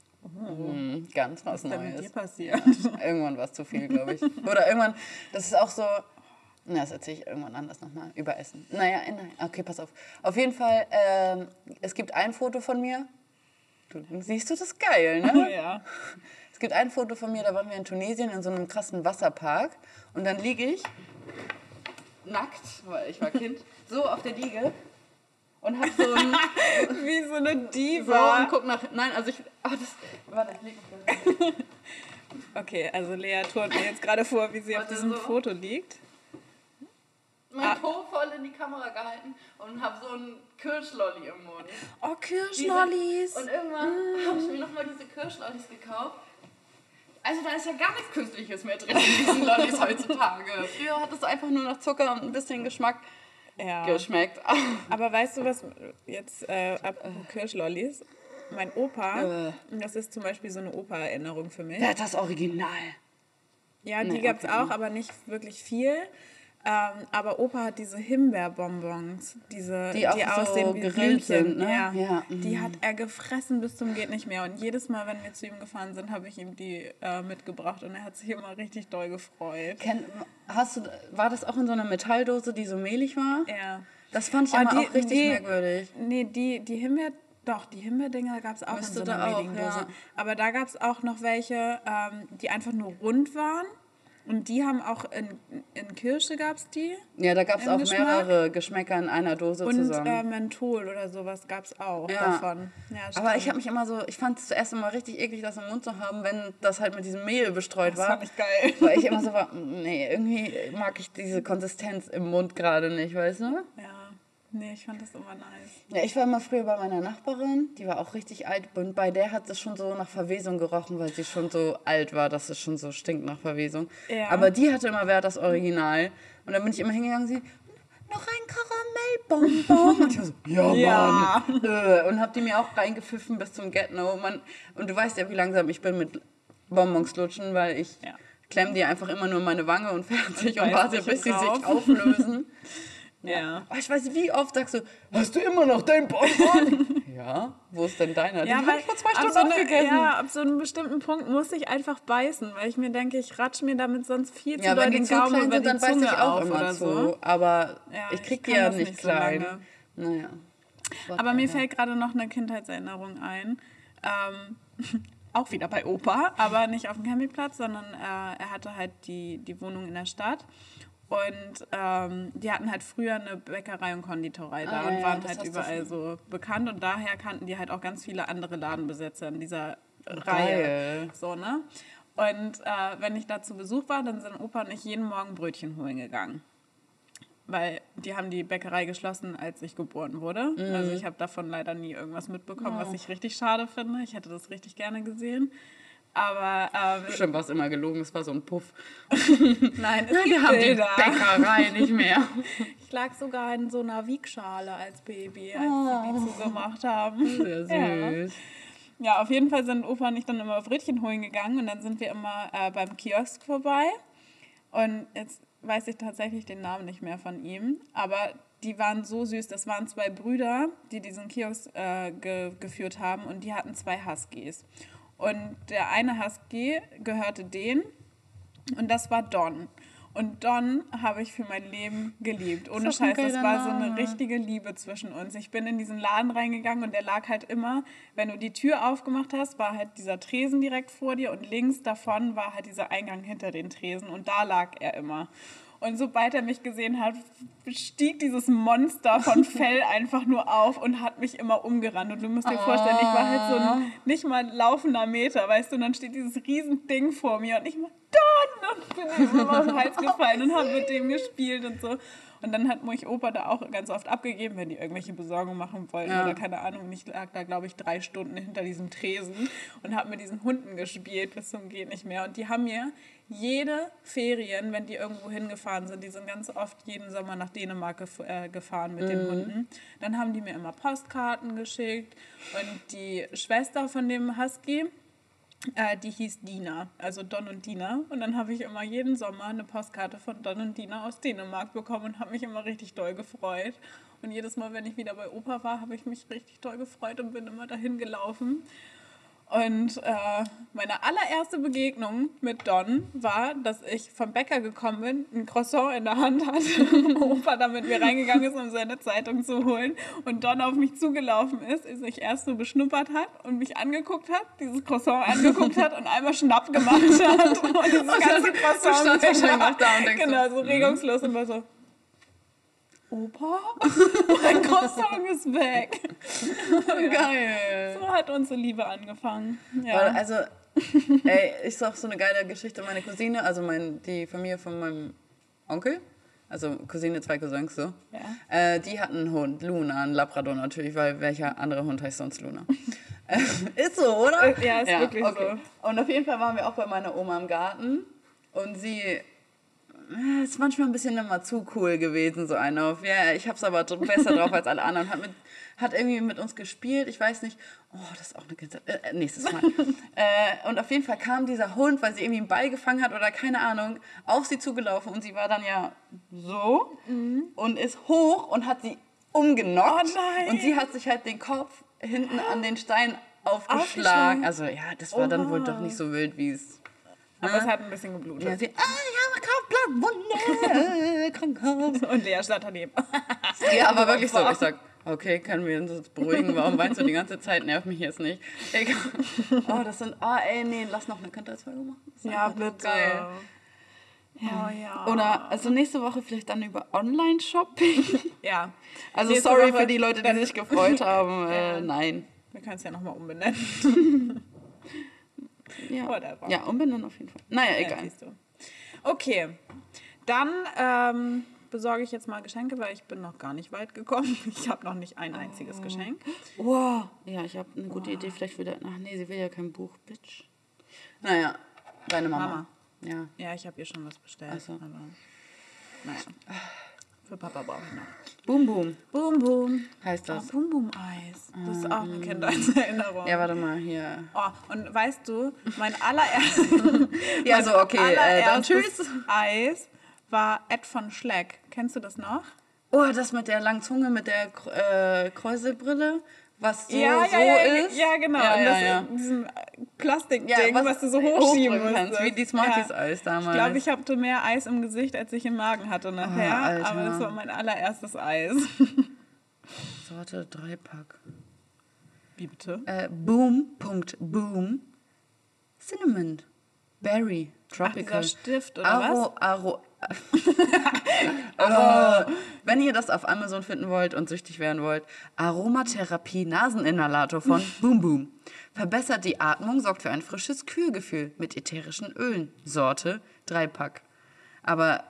Ganz was Was ist denn mit dir Neues. passiert? Irgendwann war es zu viel, glaube ich. Oder irgendwann, das ist auch so... Na, das erzähle ich irgendwann anders nochmal. Über Essen. Naja, nein. Okay, pass auf. Auf jeden Fall, es gibt ein Foto von mir. Siehst du das geil, ne? Ja. Es gibt ein Foto von mir, da waren wir in Tunesien in so einem krassen Wasserpark. Und dann liege ich nackt, weil ich war Kind, so auf der Liege und hab so ein... Wie so eine so Diva. und guck nach... Nein, also ich... Oh, warte, ich liege auf der Liege. Okay, also Lea tourt mir jetzt gerade vor, wie sie auf Warte, diesem so. Foto liegt. Mein Po voll in die Kamera gehalten und hab so einen Kirschlolli im Mund. Oh, Kirschlollis. Und irgendwann habe ich mir nochmal diese Kirschlollis gekauft. Also da ist ja gar nichts Künstliches mehr drin in diesen Lollis heutzutage. Früher hat es einfach nur nach Zucker und ein bisschen Geschmack Ja. geschmeckt. Aber weißt du was, jetzt apropos Kirschlollis, mein Opa, das ist zum Beispiel so eine Opa-Erinnerung für mich. Der hat das Original. Ja, die Nee, gab's okay. auch, aber nicht wirklich viel. Aber Opa hat diese Himbeerbonbons, die auch so aussehen wie gegrillt Blümchen. sind, ne? Ja, Ja, die hat er gefressen bis zum geht nicht mehr. Und jedes Mal, wenn wir zu ihm gefahren sind, habe ich ihm die mitgebracht und er hat sich immer richtig doll gefreut. War das auch in so einer Metalldose, die so mehlig war? Ja. Das fand ich Oh, immer die- auch richtig die- merkwürdig. Nee, die Himbeerdinger gab es auch Müsste in so einer da auch, mehligen Dose. ja. Aber da gab es auch noch welche, die einfach nur rund waren. Und die haben auch in Kirsche gab es die. Ja, da gab es Im auch Geschmack? mehrere Geschmäcker in einer Dose Und zusammen. Menthol oder sowas gab es auch Ja. davon. Ja, Aber ich stimmt. habe mich immer so, ich fand es zuerst immer richtig eklig, das im Mund zu haben, wenn das halt mit diesem Mehl bestreut Das war. fand ich geil. Weil ich immer so war, nee, irgendwie mag ich diese Konsistenz im Mund gerade nicht, weißt du? Ja, nee, ich fand das immer nice. Ja, ich war immer früher bei meiner Nachbarin, die war auch richtig alt und bei der hat es schon so nach Verwesung gerochen, weil sie schon so alt war, dass es schon so stinkt nach Verwesung. Ja. Aber die hatte immer Wert das Original und dann bin ich immer hingegangen und sie, noch ein Karamellbonbon. Und ich war so, ja, Ja. Mann. Und hab die mir auch reingepfiffen bis zum Get-No. Und du weißt ja, wie langsam ich bin mit Bonbons lutschen, weil ich klemm die einfach immer nur in meine Wange und fertig und beiß warte, dich bis sie drauf. sich auflösen. Ja. Oh, ich weiß nicht, wie oft sagst du, hast du immer noch deinen Bonbon? Ja, wo ist denn deiner? Den hab ich vor 2 Stunden aufgegessen. ab so einem bestimmten Punkt muss ich einfach beißen, weil ich mir denke, ich ratsch mir damit sonst viel zu Ja, doll wenn die den zu Gaumen klein über sind, die dann beiß Zunge ich auch auf immer oder zu. so. Aber Ja, ich krieg die kann ja das nicht nicht so klein. lange. Naja. Aber mir fällt gerade noch eine Kindheitserinnerung ein. Auch wieder bei Opa, aber nicht auf dem Campingplatz, sondern er hatte halt die Wohnung in der Stadt. Und die hatten halt früher eine Bäckerei und Konditorei da und ja, waren das halt hast du überall schon. so bekannt. Und daher kannten die halt auch ganz viele andere Ladenbesitzer in dieser Geil. Reihe. So, ne? Und wenn ich da zu Besuch war, dann sind Opa und ich jeden Morgen Brötchen holen gegangen. Weil die haben die Bäckerei geschlossen, als ich geboren wurde. Also ich habe davon leider nie irgendwas mitbekommen, was ich richtig schade finde. Ich hätte das richtig gerne gesehen. Aber Bestimmt war es immer gelogen, es war so ein Puff. nein, es Wir gibt haben die Bilder. Bäckerei nicht mehr. Ich lag sogar in so einer Wiegschale als Baby, als sie die zugemacht haben. Sehr süß. Ja, auf jeden Fall sind Opa und ich dann immer Brötchen holen gegangen und dann sind wir immer beim Kiosk vorbei. Und jetzt weiß ich tatsächlich den Namen nicht mehr von ihm, aber die waren so süß. Das waren 2 Brüder, die diesen Kiosk geführt haben und die hatten 2 Huskies. Und der eine Husky gehörte denen und das war Don. Und Don habe ich für mein Leben geliebt. Ohne ist doch ein Scheiß, das geiler war so eine Name. richtige Liebe zwischen uns. Ich bin in diesen Laden reingegangen und der lag halt immer, wenn du die Tür aufgemacht hast, war halt dieser Tresen direkt vor dir und links davon war halt dieser Eingang hinter den Tresen und da lag er immer. Und sobald er mich gesehen hat, stieg dieses Monster von Fell einfach nur auf und hat mich immer umgerannt. Und du musst dir vorstellen, ich war halt so ein nicht mal laufender Meter, weißt du, und dann steht dieses riesen Ding vor mir und ich mach Don und bin ihm immer auf den Hals gefallen und habe mit dem gespielt und so. Und dann hat mich Opa da auch ganz oft abgegeben, wenn die irgendwelche Besorgung machen wollten oder keine Ahnung. Und ich lag da, glaube ich, 3 Stunden hinter diesem Tresen und habe mit diesen Hunden gespielt bis zum geht nicht mehr. Und die haben mir jede Ferien, wenn die irgendwo hingefahren sind, die sind ganz oft jeden Sommer nach Dänemark gefahren mit den Hunden, dann haben die mir immer Postkarten geschickt. Und die Schwester von dem Husky, die hieß Dina, also Don und Dina. Und dann habe ich immer jeden Sommer eine Postkarte von Don und Dina aus Dänemark bekommen und habe mich immer richtig doll gefreut. Und jedes Mal, wenn ich wieder bei Opa war, habe ich mich richtig doll gefreut und bin immer dahin gelaufen. Und meine allererste Begegnung mit Don war, dass ich vom Bäcker gekommen bin, ein Croissant in der Hand hatte, Opa da mit mir reingegangen ist, um seine Zeitung zu holen und Don auf mich zugelaufen ist, sich erst so beschnuppert hat und mich angeguckt hat, dieses Croissant angeguckt hat und einmal Schnapp gemacht hat und dieses ganze Croissant genau, so regungslos und war so, Opa, mein Croissant ist weg. Geil. So hat unsere Liebe angefangen. Ja. Also, ey, ist auch so eine geile Geschichte. Meine Cousine, also die Familie von meinem Onkel, also Cousine, 2 Cousins so, die hatten einen Hund, Luna, einen Labrador natürlich, weil welcher andere Hund heißt sonst Luna? Ist so, oder? Ja, ist wirklich so. Und auf jeden Fall waren wir auch bei meiner Oma im Garten und sie ist manchmal ein bisschen immer zu cool gewesen, so eine auf. Ja, ich hab's aber besser drauf als alle anderen. Hat irgendwie mit uns gespielt, ich weiß nicht. Oh, das ist auch eine nächstes Mal. Und auf jeden Fall kam dieser Hund, weil sie irgendwie einen Ball gefangen hat oder keine Ahnung, auf sie zugelaufen und sie war dann ja so und ist hoch und hat sie umgenockt. Oh nein. Und sie hat sich halt den Kopf hinten an den Stein aufgeschlagen. Also ja, das war dann wohl doch nicht so wild, wie es... Aber es hat ein bisschen geblutet. Ja, ich habe Kopfblattwunde, Krankheit. Und Lea stand daneben. Ja, aber wirklich so. Ich sag, okay, können wir uns jetzt beruhigen? Warum weinst du die ganze Zeit? Nerv mich jetzt nicht. Egal. Oh, das sind, nee, lass noch eine Kindheitsfolge machen. Ja, bitte. Geil. Ja. Oh, ja. Oder, also nächste Woche vielleicht dann über Online-Shopping. Ja. Also Nächste sorry Woche, für die Leute, die sich gefreut haben. Nein. Wir können es ja nochmal umbenennen. Ja. Whatever. Ja, umbenennen auf jeden Fall. Naja, Ja, egal. siehst du. Okay, dann besorge ich jetzt mal Geschenke, weil ich bin noch gar nicht weit gekommen. Ich habe noch nicht ein einziges Geschenk. Wow. Ja, ich habe eine gute Idee. Vielleicht wieder. Ach nee, sie will ja kein Buch, Bitch. Naja, deine Mama. Ja. Ja, ich habe ihr schon was bestellt. Ach so. Aber naja, für Papa brauche ich noch. Boom Boom Boom Boom. heißt das. Boom Boom Eis. Das ist auch eine Kindheitserinnerung. Ja, warte mal, hier. Oh, und weißt du, mein allererstes, Ja, so, okay, dann tschüss. Eis war Ed von Schleck. Kennst du das noch? Oh, das mit der langen Zunge, mit der Kräuselbrille, was so, Ja, so ist. Ja, genau. Ja, und das ja. in diesem Plastikding, was du so hochschieben hochdrücken kannst, wie die Smarties-Eis damals. Ich glaube, ich hatte mehr Eis im Gesicht, als ich im Magen hatte nachher. Alter. Aber das war mein allererstes Eis. Sorte 3-Pack. Wie bitte? Boom. Cinnamon. Berry. Ach, Tropical. dieser Stift, oder was? Wenn ihr das auf Amazon finden wollt und süchtig werden wollt, Aromatherapie Naseninhalator von Boom Boom. Verbessert die Atmung, sorgt für ein frisches Kühlgefühl mit ätherischen Ölen. Sorte 3-Pack. Aber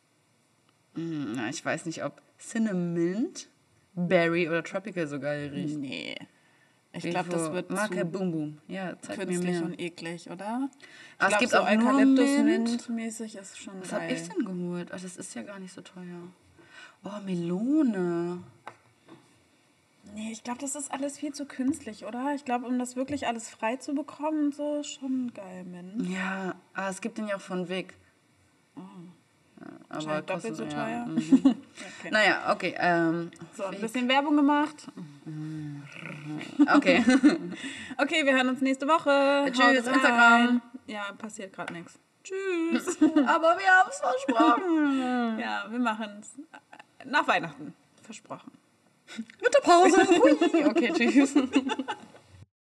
ich weiß nicht, ob Cinnamon, Berry oder Tropical so geil riecht. Nee. Ich glaube, das wird Marke zu Boom Boom. Ja, zeig mir künstlich mehr. und eklig, oder? Ah, es Ich gibt glaube, so auch nur Eukalyptus-Mint-mäßig ist schon Was geil. habe ich denn geholt? Oh, das ist ja gar nicht so teuer. Oh, Melone. Nee, ich glaube, das ist alles viel zu künstlich, oder? Ich glaube, um das wirklich alles frei zu bekommen, so ist schon geil, Mint. Ja, es gibt den ja auch von Weg. Ja, aber Wahrscheinlich doppelt so kostet, teuer. Ja. Okay. Naja, okay. So, ein bisschen Werbung gemacht. Okay. Okay, wir hören uns nächste Woche. Tschüss, Haut rein. Instagram. Ja, passiert gerade nichts. Tschüss. Aber wir haben es versprochen. Ja, wir machen es nach Weihnachten. Versprochen. Mit der Pause. Hui. Okay, tschüss.